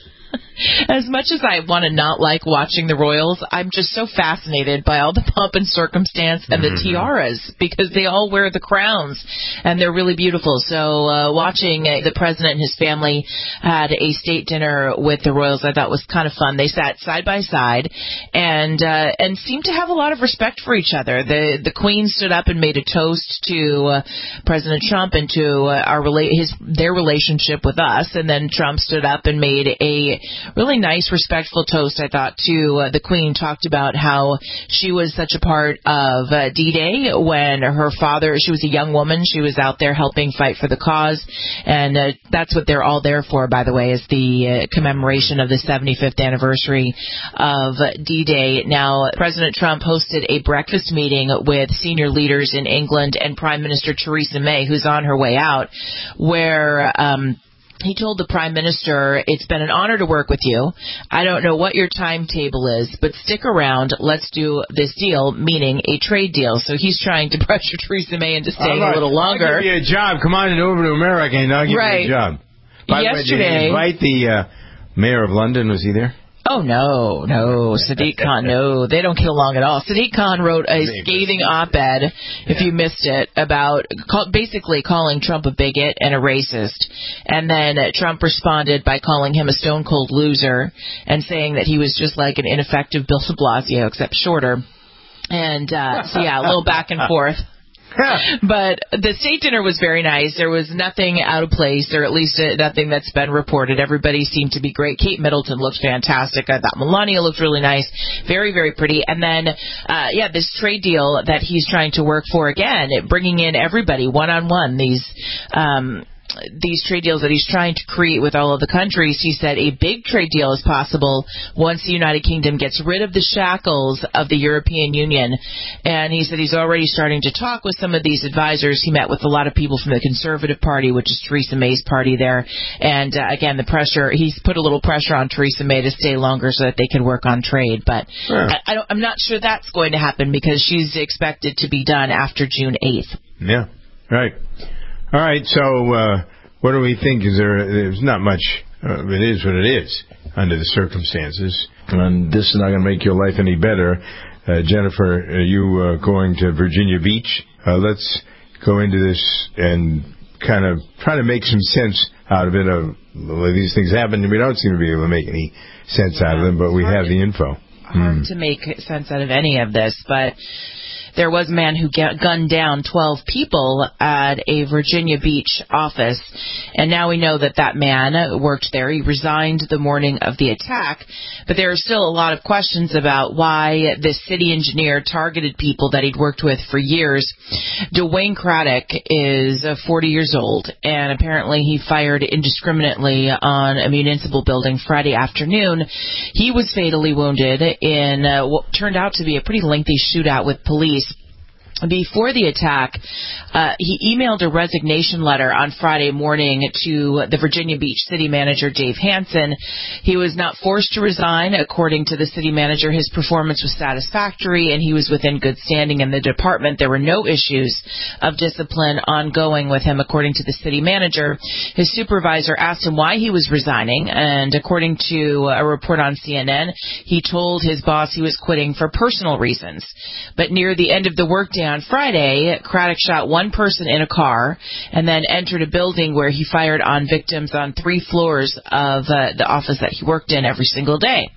Speaker 5: As much as I want to not like watching the royals, I'm just so fascinated by all the pomp and circumstance and the tiaras, because they all wear the crowns, and they're really beautiful. So uh, watching the president and his family had a state dinner with the royals, I thought was kind of fun. They sat side by side and uh, and seemed to have a lot of respect for each other. The the Queen stood up and made a toast to uh, President Trump and to uh, our rela- his their relationship with us, and then Trump stood up and made a really nice, respectful toast, I thought, to uh, the Queen. Talked about how she was such a part of uh, D-Day when her father, she was a young woman, she was out there helping fight for the cause, and uh, that's what they're all there for, by the way, is the uh, commemoration of the seventy-fifth anniversary of D-Day. Now, President Trump hosted a breakfast meeting with senior leaders in England and Prime Minister Theresa May, who's on her way out, where um he told the Prime Minister, it's been an honor to work with you. I don't know what your timetable is, but stick around. Let's do this deal, meaning a trade deal. So he's trying to pressure Theresa May into staying right. a little longer.
Speaker 2: I'll give you a job. Come on and over to America, and I'll give
Speaker 5: right.
Speaker 2: you a job. By
Speaker 5: Yesterday,
Speaker 2: the way, did you invite the uh, mayor of London? Was he there?
Speaker 5: Oh, no, no, Sadiq Khan, no, they don't get along at all. Sadiq Khan wrote a scathing op-ed, if yeah. you missed it, about call, basically calling Trump a bigot and a racist. And then uh, Trump responded by calling him a stone-cold loser and saying that he was just like an ineffective Bill de Blasio, except shorter. And uh, so, yeah, a little back and forth. But the state dinner was very nice. There was nothing out of place, or at least uh, nothing that's been reported. Everybody seemed to be great. Kate Middleton looked fantastic. I thought Melania looked really nice. Very, very pretty. And then, uh, yeah, this trade deal that he's trying to work for again, bringing in everybody one-on-one, these... Um, these trade deals that he's trying to create with all of the countries. He said a big trade deal is possible once the United Kingdom gets rid of the shackles of the European Union. And he said he's already starting to talk with some of these advisors. He met with a lot of people from the Conservative Party, which is Theresa May's party there. And uh, again, the pressure, he's put a little pressure on Theresa May to stay longer so that they can work on trade. But
Speaker 2: Sure.
Speaker 5: I, I don't, I'm not sure that's going to happen because she's expected to be done after June eighth.
Speaker 2: Yeah, right. All right, so uh, what do we think? Is there? There's not much. Uh, it is what it is under the circumstances, and this is not going to make your life any better. Uh, Jennifer, are you uh, going to Virginia Beach? Uh, let's go into this and kind of try to make some sense out of it. Of these things happen, and we don't seem to be able to make any sense out of them, but we have the info.
Speaker 5: Hard
Speaker 2: Hmm.
Speaker 5: to make sense out of any of this, but there was a man who gu- gunned down twelve people at a Virginia Beach office, and now we know that that man worked there. He resigned the morning of the attack, but there are still a lot of questions about why this city engineer targeted people that he'd worked with for years. Dwayne Craddock is uh, forty years old, and apparently he fired indiscriminately on a municipal building Friday afternoon. He was fatally wounded in uh, what turned out to be a pretty lengthy shootout with police. Before the attack, uh, he emailed a resignation letter on Friday morning to the Virginia Beach city manager, Dave Hansen. He was not forced to resign. According to the city manager, his performance was satisfactory and he was within good standing in the department. There were no issues of discipline ongoing with him, according to the city manager. His supervisor asked him why he was resigning, and according to a report on C N N, he told his boss he was quitting for personal reasons. But near the end of the workday on Friday, Craddock shot one person in a car and then entered a building where he fired on victims on three floors of uh, the office that he worked in every single day.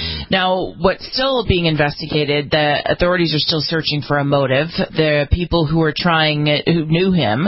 Speaker 5: Now, what's still being investigated, the authorities are still searching for a motive. The people who are trying, who knew him,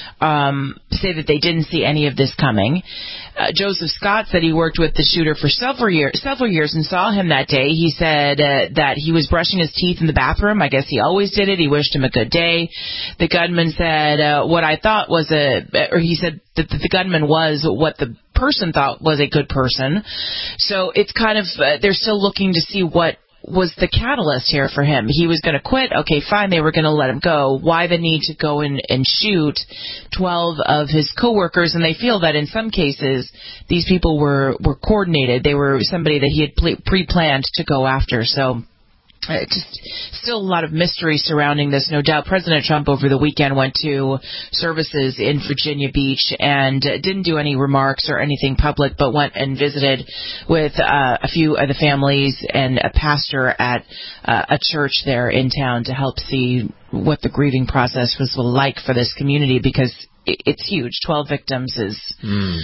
Speaker 5: um, say that they didn't see any of this coming. Uh, Joseph Scott said he worked with the shooter for several years, several years and saw him that day. He said uh, that he was brushing his teeth in the bathroom. I guess he always did it. He wished him a good day. The gunman said uh, what I thought was a, or he said that the gunman was what the person thought was a good person. So it's kind of, uh, they're still looking to see what was the catalyst here for him. He was going to quit. Okay, fine. They were going to let him go. Why the need to go in and shoot twelve of his coworkers? And they feel that in some cases, these people were, were coordinated. They were somebody that he had pre-planned to go after. So Uh, just still a lot of mystery surrounding this, no doubt. President Trump over the weekend went to services in Virginia Beach and uh, didn't do any remarks or anything public, but went and visited with uh, a few of the families and a pastor at uh, a church there in town to help see what the grieving process was like for this community, because it, it's huge. twelve victims is...
Speaker 2: Mm.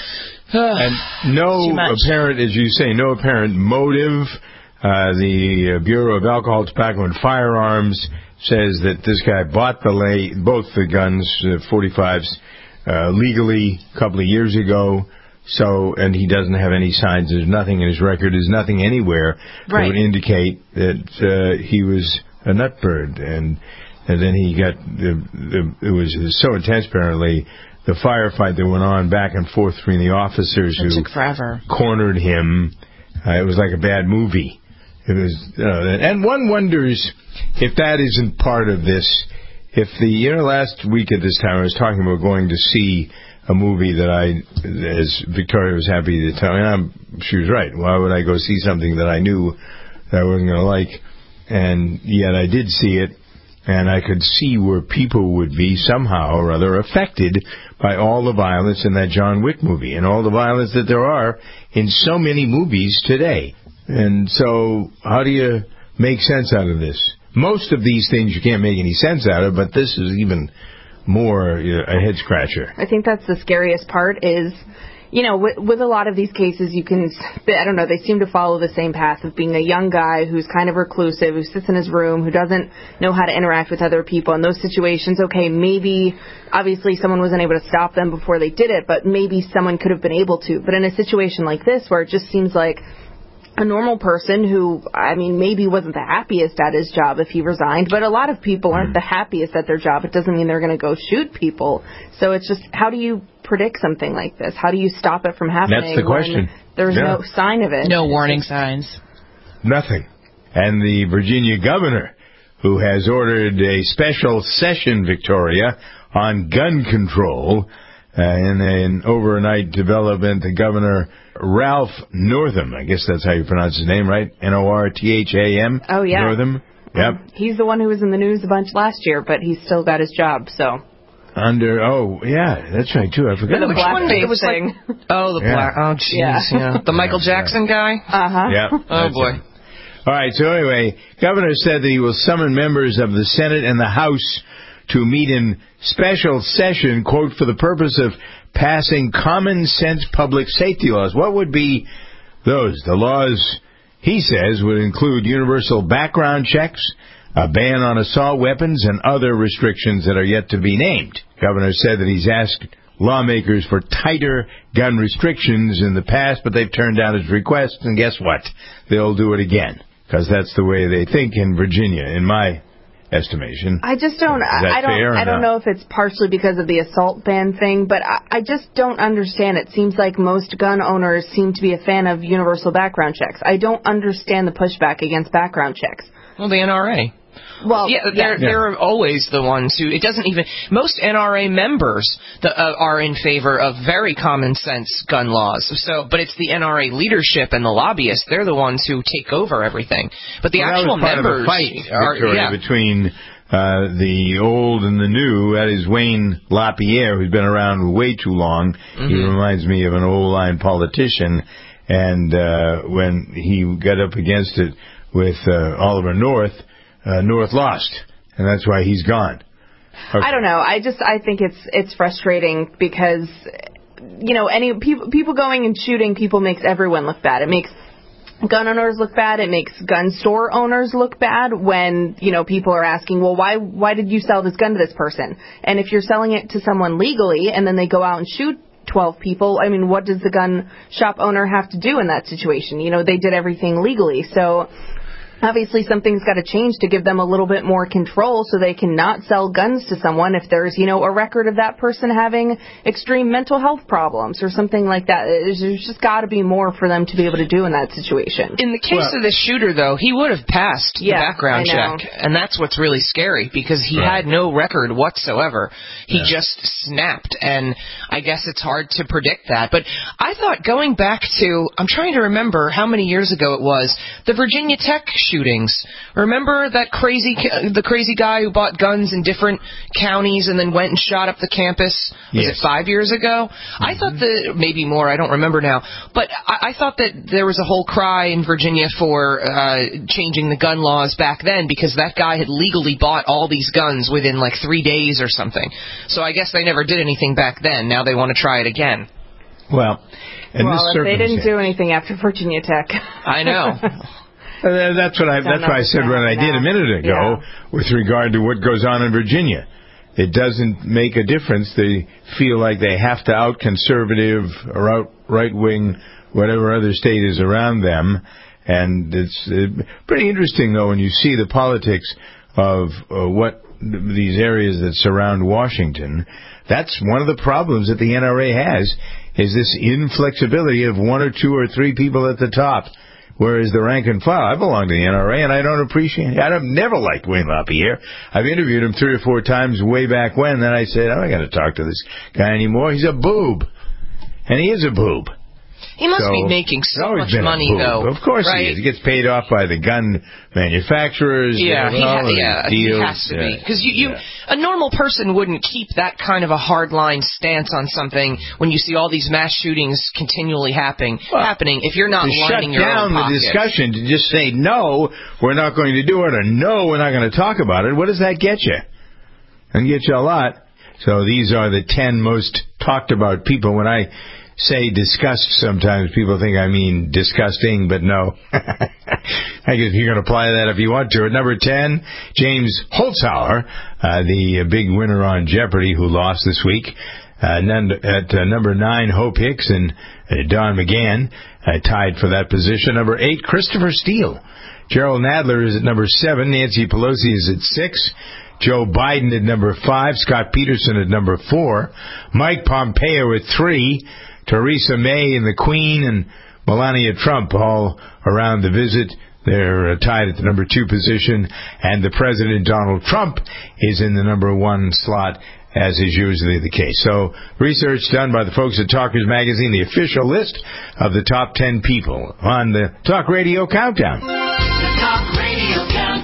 Speaker 2: And no apparent, as you say, no apparent motive. Uh, the Bureau of Alcohol, Tobacco, and Firearms says that this guy bought the lay, both the guns, uh, forty-fives, uh, legally a couple of years ago. So, and he doesn't have any signs. There's nothing in his record. There's nothing anywhere
Speaker 5: Right.
Speaker 2: that would indicate that uh, he was a nutbird. And and then he got the, the it was so intense. Apparently, the firefight that went on back and forth between the officers
Speaker 5: It
Speaker 2: who
Speaker 5: took forever.
Speaker 2: cornered him. Uh, it was like a bad movie. It was, uh, and one wonders if that isn't part of this. If the, you know, last week at this time I was talking about going to see a movie that I, as Victoria was happy to tell me, I'm, she was right. Why would I go see something that I knew that I wasn't going to like? And yet I did see it, and I could see where people would be somehow or other affected by all the violence in that John Wick movie and all the violence that there are in so many movies today. And so how do you make sense out of this? Most of these things you can't make any sense out of, but this is even more you know, a head-scratcher.
Speaker 6: I think that's the scariest part is, you know, with, with a lot of these cases, you can, I don't know, they seem to follow the same path of being a young guy who's kind of reclusive, who sits in his room, who doesn't know how to interact with other people. In those situations, okay, maybe, obviously someone wasn't able to stop them before they did it, but maybe someone could have been able to. But in a situation like this, where it just seems like a normal person who, I mean, maybe wasn't the happiest at his job if he resigned, but a lot of people aren't the happiest at their job. It doesn't mean they're going to go shoot people. So it's just, how do you predict something like this? How do you stop it from happening?
Speaker 2: That's the question.
Speaker 6: There's
Speaker 2: Yeah.
Speaker 6: no sign of it.
Speaker 5: No warning signs.
Speaker 2: Nothing. And the Virginia governor, who has ordered a special session, Victoria, on gun control, uh, in an overnight development, the governor, Ralph Northam, I guess that's how you pronounce his name, right? N O R T H A M?
Speaker 6: Oh, yeah.
Speaker 2: Northam? Yep.
Speaker 6: He's the one who was in the news a bunch last year, but he's still got his job, so.
Speaker 2: Under, oh, yeah, that's right, too. I forgot.
Speaker 6: The
Speaker 2: Which
Speaker 6: black
Speaker 2: one?
Speaker 6: face
Speaker 7: It was like-
Speaker 6: thing.
Speaker 7: Oh, the
Speaker 2: Yeah.
Speaker 7: black. Oh, jeez.
Speaker 6: Yeah.
Speaker 7: Yeah. The Michael Jackson guy.
Speaker 6: Uh-huh.
Speaker 2: Yeah.
Speaker 7: Oh,
Speaker 2: that's
Speaker 7: boy.
Speaker 2: it. All right, so anyway, Governor said that he will summon members of the Senate and the House to meet in special session, quote, for the purpose of passing common sense public safety laws. What would be those? The laws, he says, would include universal background checks, a ban on assault weapons, and other restrictions that are yet to be named. Governor said that he's asked lawmakers for tighter gun restrictions in the past, but they've turned down his request, and guess what? They'll do it again, because that's the way they think in Virginia, in my estimation.
Speaker 6: I just don't.
Speaker 2: Is that
Speaker 6: I don't.
Speaker 2: fair or
Speaker 6: I don't
Speaker 2: no?
Speaker 6: know if it's partially because of the assault ban thing, but I, I just don't understand. It seems like most gun owners seem to be a fan of universal background checks. I don't understand the pushback against background checks.
Speaker 7: Well, the N R A.
Speaker 6: Well,
Speaker 7: yeah, they're
Speaker 6: yeah.
Speaker 7: they're always the ones who. It doesn't even. Most N R A members the, uh, are in favor of very common sense gun laws. So, but it's the N R A leadership and the lobbyists. They're the ones who take over everything. But the
Speaker 2: Well, that
Speaker 7: actual
Speaker 2: was part
Speaker 7: members
Speaker 2: of a fight,
Speaker 7: are
Speaker 2: Victoria,
Speaker 7: yeah.
Speaker 2: between uh, the old and the new. That is Wayne LaPierre, who's been around way too long.
Speaker 7: Mm-hmm.
Speaker 2: He reminds me of an old-line politician. And uh, when he got up against it with uh, Oliver North, uh, North lost. And that's why he's gone. Okay.
Speaker 6: I don't know. I just I think it's it's frustrating because, you know, any people people going and shooting people makes everyone look bad. It makes gun owners look bad. It makes gun store owners look bad when, you know, people are asking, well, why why did you sell this gun to this person? And if you're selling it to someone legally and then they go out and shoot twelve people, I mean, what does the gun shop owner have to do in that situation? You know, they did everything legally. So obviously something's got to change to give them a little bit more control so they can not sell guns to someone if there's, you know, a record of that person having extreme mental health problems or something like that. There's just got to be more for them to be able to do in that situation.
Speaker 7: In the case well, of the shooter, though, he would have passed
Speaker 6: yeah,
Speaker 7: the background check, and that's what's really scary because he right. had no record whatsoever. He yeah. just snapped, and I guess it's hard to predict that. But I thought going back to, I'm trying to remember how many years ago it was, the Virginia Tech shootings. Remember that crazy, the crazy guy who bought guns in different counties and then went and shot up the campus? Was
Speaker 2: yes.
Speaker 7: it five years ago? Mm-hmm. I thought that, maybe more, I don't remember now. But I, I thought that there was a whole cry in Virginia for uh, changing the gun laws back then because that guy had legally bought all these guns within like three days or something. So I guess they never did anything back then. Now they want to try it again.
Speaker 2: Well, in
Speaker 6: well,
Speaker 2: this
Speaker 6: if they didn't do anything after Virginia Tech.
Speaker 7: I know.
Speaker 2: Uh, that's what I. That's what I said what I did a minute ago
Speaker 6: yeah.
Speaker 2: with regard to what goes on in Virginia. It doesn't make a difference. They feel like they have to out conservative or out right wing, whatever other state is around them, and it's uh, pretty interesting though when you see the politics of uh, what these areas that surround Washington. That's one of the problems that the N R A has is this inflexibility of one or two or three people at the top. Whereas the rank and file, I belong to the N R A, and I don't appreciate it. I've never liked Wayne LaPierre. I've interviewed him three or four times way back when. Then I said, I'm not going to talk to this guy anymore. He's a boob. And he is a boob.
Speaker 7: He must
Speaker 2: so,
Speaker 7: be making so much money, though.
Speaker 2: Of course
Speaker 7: right?
Speaker 2: he is. He gets paid off by the gun manufacturers.
Speaker 7: Yeah, he, ha- yeah,
Speaker 2: deals.
Speaker 7: he has to be. Because you, you,
Speaker 2: yeah.
Speaker 7: a normal person wouldn't keep that kind of a hard-line stance on something when you see all these mass shootings continually happening.
Speaker 2: Well,
Speaker 7: happening if you're not lining your own
Speaker 2: pocket. To shut down the discussion, to just say, no, we're not going to do it, or no, we're not going to talk about it, what does that get you? And get you a lot. So these are the ten most talked about people. When I say disgust, sometimes people think I mean disgusting, but no. I guess you're going to apply that if you want to. At number ten, James Holzhauer, uh, the big winner on Jeopardy, who lost this week. Uh, none, at uh, number nine, Hope Hicks and uh, Don McGann uh, tied for that position. Number eight, Christopher Steele. Gerald Nadler is at number seven. Nancy Pelosi is at six. Joe Biden at number five. Scott Peterson at number four. Mike Pompeo at three. Theresa May and the Queen and Melania Trump all around the visit. They're uh, tied at the number two position. And the President, Donald Trump, is in the number one slot, as is usually the case. So, research done by the folks at Talkers Magazine, the official list of the top ten people on the Talk Radio Countdown.
Speaker 3: The Talk Radio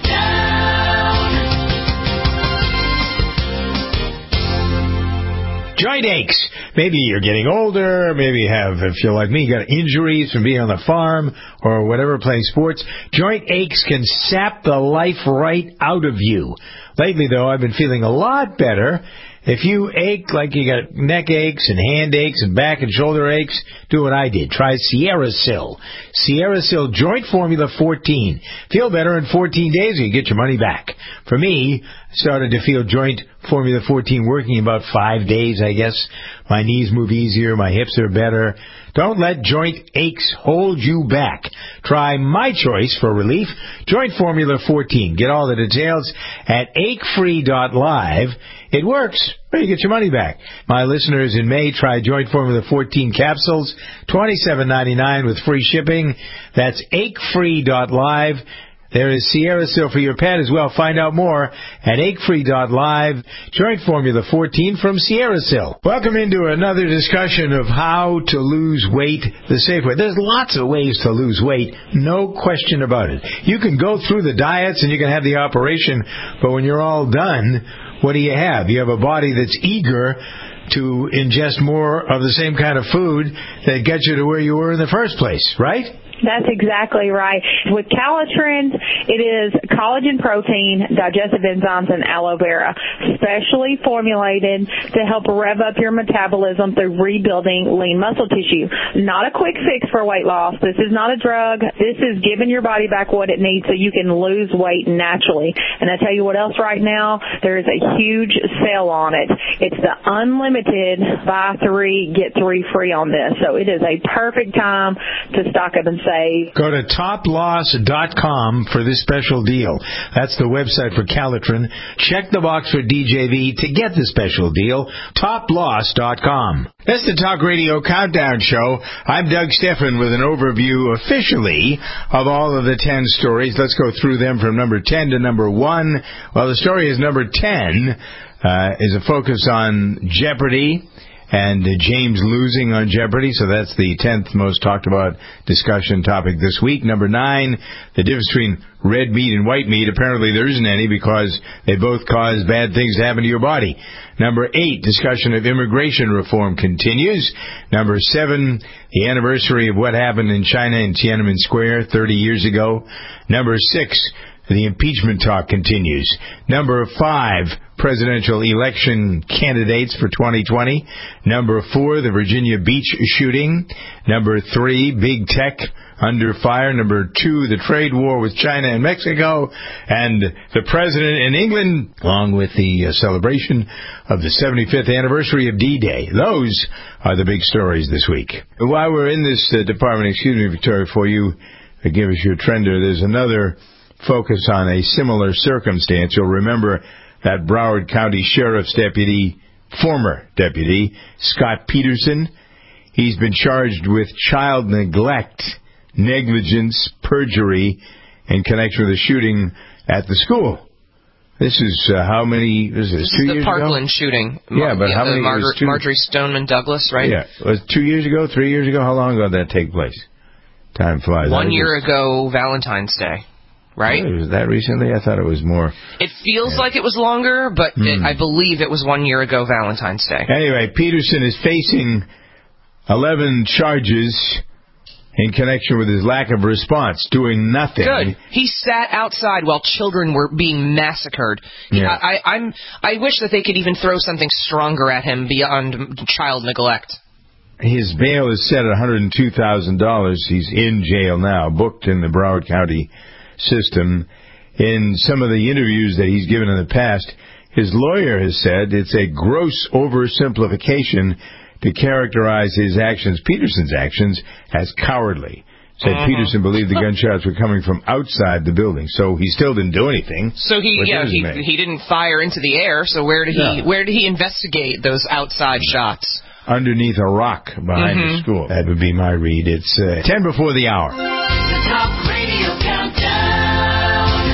Speaker 3: Countdown.
Speaker 2: Joint aches. Maybe you're getting older. Maybe you have, if you're like me, you got injuries from being on the farm or whatever, playing sports. Joint aches can sap the life right out of you. Lately, though, I've been feeling a lot better. If you ache like you got neck aches and hand aches and back and shoulder aches, do what I did. Try SierraSil. SierraSil Joint Formula fourteen. Feel better in fourteen days or you get your money back. For me, I started to feel Joint Formula fourteen working in about five days, I guess. My knees move easier. My hips are better. Don't let joint aches hold you back. Try my choice for relief, Joint Formula fourteen. Get all the details at ache free dot live. It works. You get your money back. My listeners in May try Joint Formula fourteen capsules, twenty-seven ninety-nine with free shipping. That's ache free dot live. There is SierraSil for your pet as well. Find out more at ache free dot live. Joint Formula fourteen from SierraSil. Welcome into another discussion of how to lose weight the safe way. There's lots of ways to lose weight, no question about it. You can go through the diets and you can have the operation, but when you're all done, what do you have? You have a body that's eager to ingest more of the same kind of food that gets you to where you were in the first place, right?
Speaker 8: That's exactly right. With Calitrin, it is collagen protein, digestive enzymes, and aloe vera, specially formulated to help rev up your metabolism through rebuilding lean muscle tissue. Not a quick fix for weight loss. This is not a drug. This is giving your body back what it needs so you can lose weight naturally. And I tell you what else right now, there is a huge sale on it. It's the unlimited buy three, get three free on this. So it is a perfect time to stock up and save.
Speaker 2: Go to top loss dot com for this special deal. That's the website for Calitrin. Check the box for D J V to get the special deal. top loss dot com. That's the Talk Radio Countdown Show. I'm Doug Steffen with an overview officially of all of the ten stories. Let's go through them from number ten to number one. Well, the story is number ten uh, is a focus on Jeopardy. And uh, James losing on Jeopardy, so that's the tenth most talked about discussion topic this week. Number nine, the difference between red meat and white meat. Apparently there isn't any because they both cause bad things to happen to your body. Number eight, discussion of immigration reform continues. Number seven, the anniversary of what happened in China in Tiananmen Square thirty years ago. Number six, the impeachment talk continues. Number five, presidential election candidates for twenty twenty. Number four, the Virginia Beach shooting. Number three, big tech under fire. Number two, the trade war with China and Mexico. And the president in England, along with the uh, celebration of the seventy-fifth anniversary of D-Day. Those are the big stories this week. While we're in this uh, department, excuse me, Victoria, for you, uh, give us your trender, there's another focus on a similar circumstance. You'll remember that Broward County Sheriff's deputy, former deputy, Scott Peterson. He's been charged with child neglect, negligence, perjury in connection with the shooting at the school. This is uh, how many, is this,
Speaker 7: this
Speaker 2: two
Speaker 7: is the
Speaker 2: years
Speaker 7: Parkland
Speaker 2: ago?
Speaker 7: shooting.
Speaker 2: Yeah, but
Speaker 7: yeah,
Speaker 2: how
Speaker 7: the
Speaker 2: many
Speaker 7: Margar-
Speaker 2: years? Two?
Speaker 7: Marjorie Stoneman Douglas, right?
Speaker 2: Yeah. Was it two years ago, three years ago? How long ago did that take place? Time flies.
Speaker 7: One year ago, Valentine's Day. Right?
Speaker 2: Oh, was that recently? I thought it was more.
Speaker 7: It feels yeah. like it was longer, but mm. it, I believe it was one year ago, Valentine's Day.
Speaker 2: Anyway, Peterson is facing eleven charges in connection with his lack of response, doing nothing.
Speaker 7: Good. He sat outside while children were being massacred.
Speaker 2: Yeah.
Speaker 7: I, I, I'm. I wish that they could even throw something stronger at him beyond child neglect.
Speaker 2: His bail is set at one hundred two thousand dollars. He's in jail now, booked in the Broward County system. In some of the interviews that he's given in the past, his lawyer has said it's a gross oversimplification to characterize his actions, Peterson's actions, as cowardly. Said
Speaker 7: Uh-huh.
Speaker 2: Peterson believed the gunshots were coming from outside the building, so he still didn't do anything.
Speaker 7: So he,
Speaker 2: What
Speaker 7: yeah,
Speaker 2: difference
Speaker 7: he
Speaker 2: does it make?
Speaker 7: he didn't fire into the air. So where did he
Speaker 2: No.
Speaker 7: where did he investigate those outside shots?
Speaker 2: Underneath a rock behind
Speaker 7: Mhm.
Speaker 2: the school. That would be my read. It's uh, ten before the hour.
Speaker 3: The Talk Radio Countdown.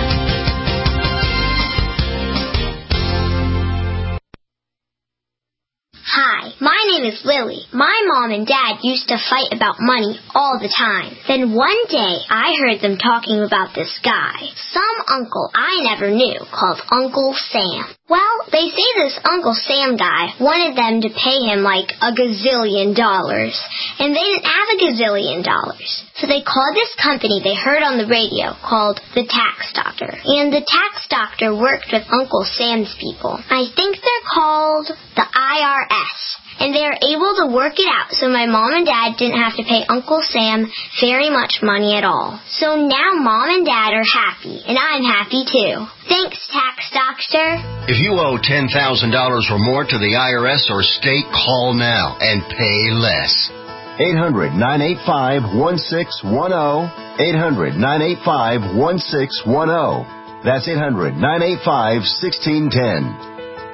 Speaker 9: Hi, my name is Lily. My mom and dad used to fight about money all the time. Then one day, I heard them talking about this guy, some uncle I never knew, called Uncle Sam. Well, they say this Uncle Sam guy wanted them to pay him like a gazillion dollars, and they didn't have a gazillion dollars. So they called this company they heard on the radio called the Tax Doctor. And the Tax Doctor worked with Uncle Sam's people. I think they're called the I R S. And they are able to work it out so my mom and dad didn't have to pay Uncle Sam very much money at all. So now mom and dad are happy, and I'm happy too. Thanks, Tax Doctor.
Speaker 10: If you owe ten thousand dollars or more to the I R S or state, call now and pay less.
Speaker 11: eight hundred, nine eight five, one six one zero. eight hundred, nine eight five, one six one zero. That's eight hundred, nine eight five, one six one zero.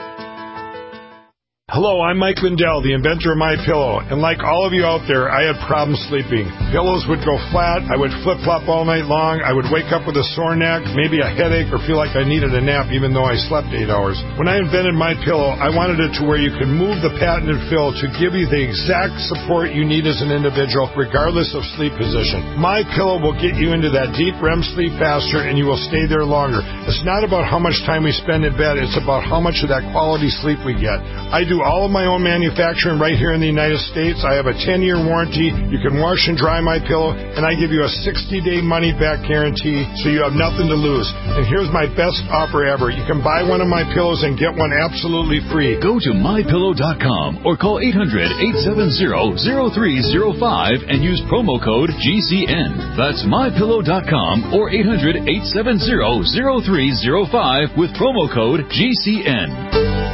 Speaker 24: Hello, I'm Mike Lindell, the inventor of MyPillow, and like all of you out there, I had problems sleeping. Pillows would go flat, I would flip-flop all night long, I would wake up with a sore neck, maybe a headache, or feel like I needed a nap even though I slept eight hours. When I invented MyPillow, I wanted it to where you could move the patented fill to give you the exact support you need as an individual, regardless of sleep position. MyPillow will get you into that deep R E M sleep faster, and you will stay there longer. It's not about how much time we spend in bed, it's about how much of that quality sleep we get. I do all of my own manufacturing right here in the United States. I have a ten-year warranty. You can wash and dry my pillow, and I give you a sixty-day money-back guarantee, so you have nothing to lose. And here's my best offer ever. You can buy one of my pillows and get one absolutely free.
Speaker 23: Go to my pillow dot com or call eight hundred, eight seven zero, zero three zero five and use promo code G C N. That's my pillow dot com or eight hundred, eight seven zero, zero three zero five with promo code G C N.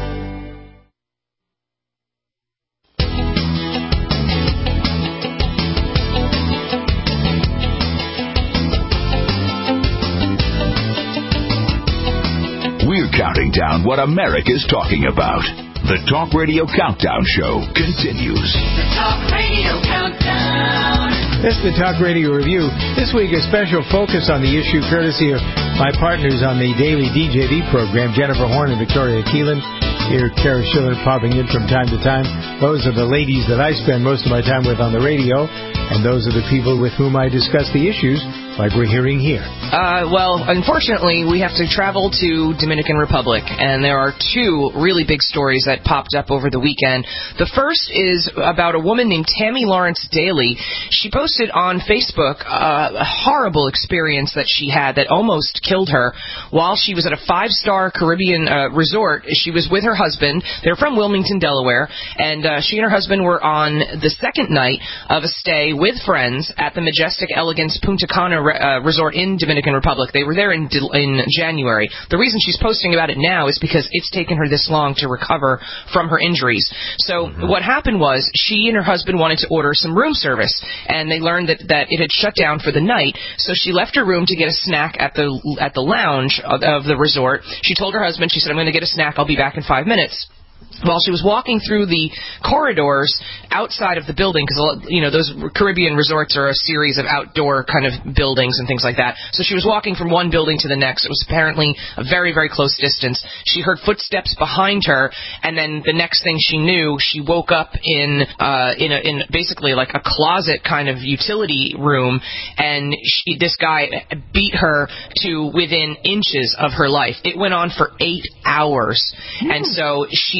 Speaker 1: Counting down what America's talking about. The Talk Radio Countdown Show continues.
Speaker 3: The Talk Radio Countdown.
Speaker 4: This is the Talk Radio Review. This week, a special focus on the issue courtesy of my partners on the daily D J V program, Jennifer Horn and Victoria Keelan. Here, Kara Schiller popping in from time to time. Those are the ladies that I spend most of my time with on the radio, and those are the people with whom I discuss the issues, like we're hearing here.
Speaker 7: Uh, well, unfortunately, we have to travel to Dominican Republic, and there are two really big stories that popped up over the weekend. The first is about a woman named Tammy Lawrence Daly. She posted on Facebook uh, a horrible experience that she had that almost killed her while she was at a five-star Caribbean uh, resort. She was with her husband. They're from Wilmington, Delaware, and uh, she and her husband were on the second night of a stay with friends at the Majestic Elegance Punta Cana uh, resort in Dominican Republic. They were there in in January. The reason she's posting about it now is because it's taken her this long to recover from her injuries. So mm-hmm. what happened was she and her husband wanted to order some room service, and they learned that, that it had shut down for the night. So she left her room to get a snack at the at the lounge of, of the resort. She told her husband, she said, "I'm going to get a snack. I'll be back in five minutes." While she was walking through the corridors outside of the building, because, you know, those Caribbean resorts are a series of outdoor kind of buildings and things like that. So she was walking from one building to the next. It was apparently a very, very close distance. She heard footsteps behind her, and then the next thing she knew, she woke up in uh, in, a, in basically like a closet kind of utility room, and she, this guy beat her to within inches of her life. It went on for eight hours, and so she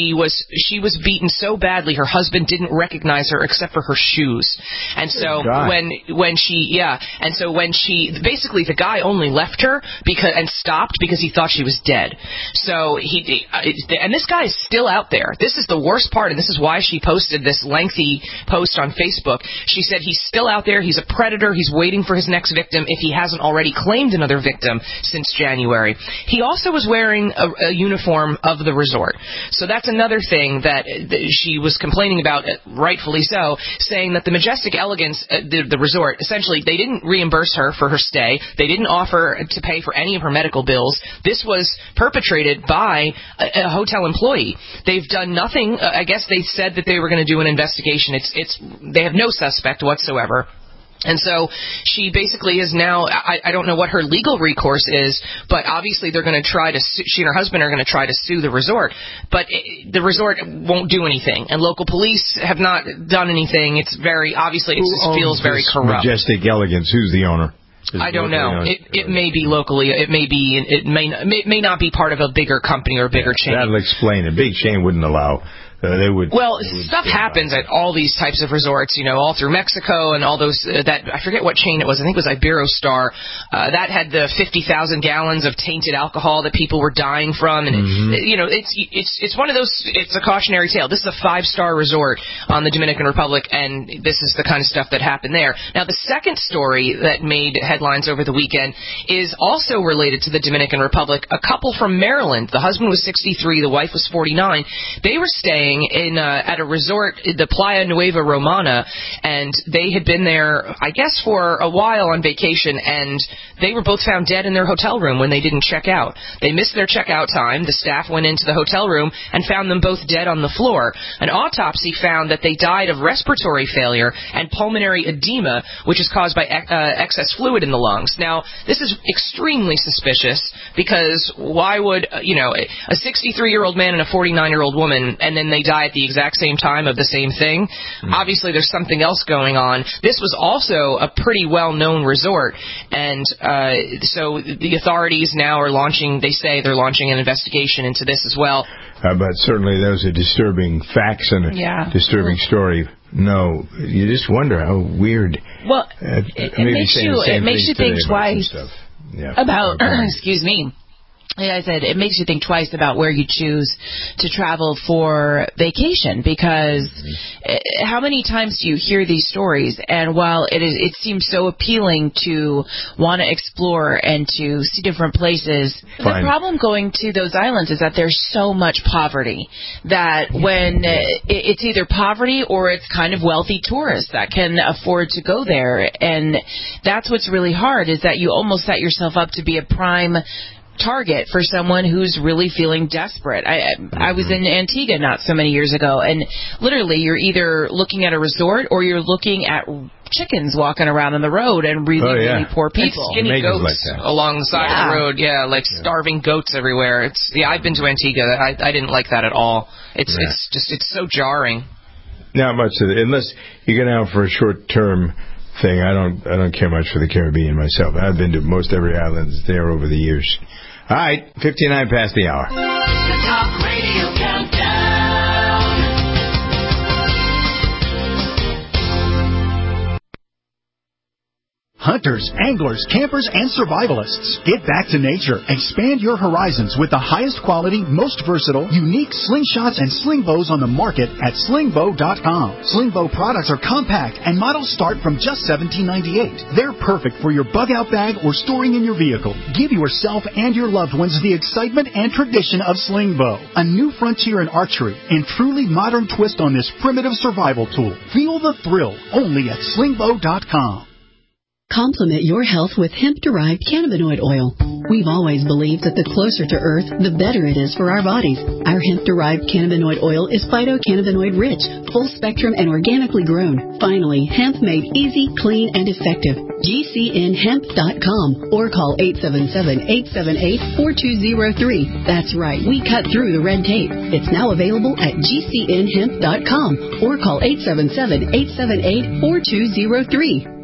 Speaker 7: she was she was beaten so badly her husband didn't recognize her except for her shoes. And so when when she yeah, and so when she basically the guy only left her because and stopped because he thought she was dead. So he and this guy is still out there. This is the worst part, and this is why she posted this lengthy post on Facebook. She said he's still out there. He's a predator. He's waiting for his next victim if he hasn't already claimed another victim since January. He also was wearing a, a uniform of the resort. So that's another thing that she was complaining about, rightfully so, saying that the Majestic Elegance, uh, the, the resort, essentially they didn't reimburse her for her stay. They didn't offer to pay for any of her medical bills. This was perpetrated by a, a hotel employee. They've done nothing. Uh, I guess they said that they were going to do an investigation. It's it's they have no suspect whatsoever. And so she basically is now, I, I don't know what her legal recourse is, but obviously they're going to try to, sue, she and her husband are going to try to sue the resort. But it, the resort won't do anything. And local police have not done anything. It's very, obviously it just feels very corrupt.
Speaker 2: Majestic Elegance, who's the owner? Is
Speaker 7: I don't know. It it may be locally. It may be. It may may, may not be part of a bigger company or a bigger
Speaker 2: yeah,
Speaker 7: chain.
Speaker 2: That'll explain it. Big chain wouldn't allow. Uh, they would.
Speaker 7: Well,
Speaker 2: they would
Speaker 7: stuff happens at all these types of resorts, you know, all through Mexico and all those. Uh, that I forget what chain it was. I think it was Iberostar. Uh, that had the fifty thousand gallons of tainted alcohol that people were dying from, and
Speaker 2: mm-hmm.
Speaker 7: it, you know, it's it's it's one of those. It's a cautionary tale. This is a five star resort on the Dominican Republic, and this is the kind of stuff that happened there. Now, the second story that made headlines over the weekend is also related to the Dominican Republic. A couple from Maryland. The husband was sixty-three. The wife was forty-nine. They were staying in uh, at a resort, the Playa Nueva Romana, and they had been there, I guess, for a while on vacation, and they were both found dead in their hotel room when they didn't check out. They missed their checkout time. The staff went into the hotel room and found them both dead on the floor. An autopsy found that they died of respiratory failure and pulmonary edema, which is caused by uh, excess fluid in the lungs. Now, this is extremely suspicious because why would, uh, you know, a sixty-three-year-old man and a forty-nine-year-old woman, and then they die at the exact same time of the same thing? Mm. Obviously, there's something else going on. This was also a pretty well-known resort, and uh, so the authorities now are launching, they say they're launching an investigation into this as well.
Speaker 2: Uh, but certainly those are disturbing facts and a
Speaker 5: yeah.
Speaker 2: disturbing story. No, you just wonder how weird.
Speaker 5: Well,
Speaker 2: uh,
Speaker 5: it, it makes you it makes you think twice
Speaker 2: yeah.
Speaker 5: about, excuse me. Like I said, it makes you think twice about where you choose to travel for vacation, because mm-hmm. how many times do you hear these stories? And while it is, it seems so appealing to want to explore and to see different places, Fine. The problem going to those islands is that there's so much poverty that when it's either poverty or it's kind of wealthy tourists that can afford to go there. And that's what's really hard, is that you almost set yourself up to be a prime target for someone who's really feeling desperate. I I was in Antigua not so many years ago, and literally you're either looking at a resort or you're looking at chickens walking around on the road and really, oh, yeah. really poor people.
Speaker 7: And skinny goats like along the side yeah. of the road, yeah, like yeah. starving goats everywhere. It's yeah, I've been to Antigua. I I didn't like that at all. It's yeah. it's just it's so jarring.
Speaker 2: Not much of it, unless you're going out for a short term thing. I don't I don't care much for the Caribbean myself. I've been to most every island there over the years. All right, fifty-nine past the hour.
Speaker 3: The Talk Radio Countdown.
Speaker 12: Hunters, anglers, campers, and survivalists. Get back to nature. Expand your horizons with the highest quality, most versatile, unique slingshots and sling bows on the market at sling bow dot com. Sling bow products are compact and models start from just seventeen ninety-eight. They're perfect for your bug-out bag or storing in your vehicle. Give yourself and your loved ones the excitement and tradition of sling bow. A new frontier in archery and truly modern twist on this primitive survival tool. Feel the thrill only at sling bow dot com.
Speaker 22: Complement your health with hemp-derived cannabinoid oil. We've always believed that the closer to Earth, the better it is for our bodies. Our hemp-derived cannabinoid oil is phytocannabinoid-rich, full-spectrum, and organically grown. Finally, hemp made easy, clean, and effective. G C N hemp dot com or call eight seven seven, eight seven eight, four two zero three. That's right, we cut through the red tape. It's now available at G C N hemp dot com or call eight seven seven, eight seven eight, four two zero three.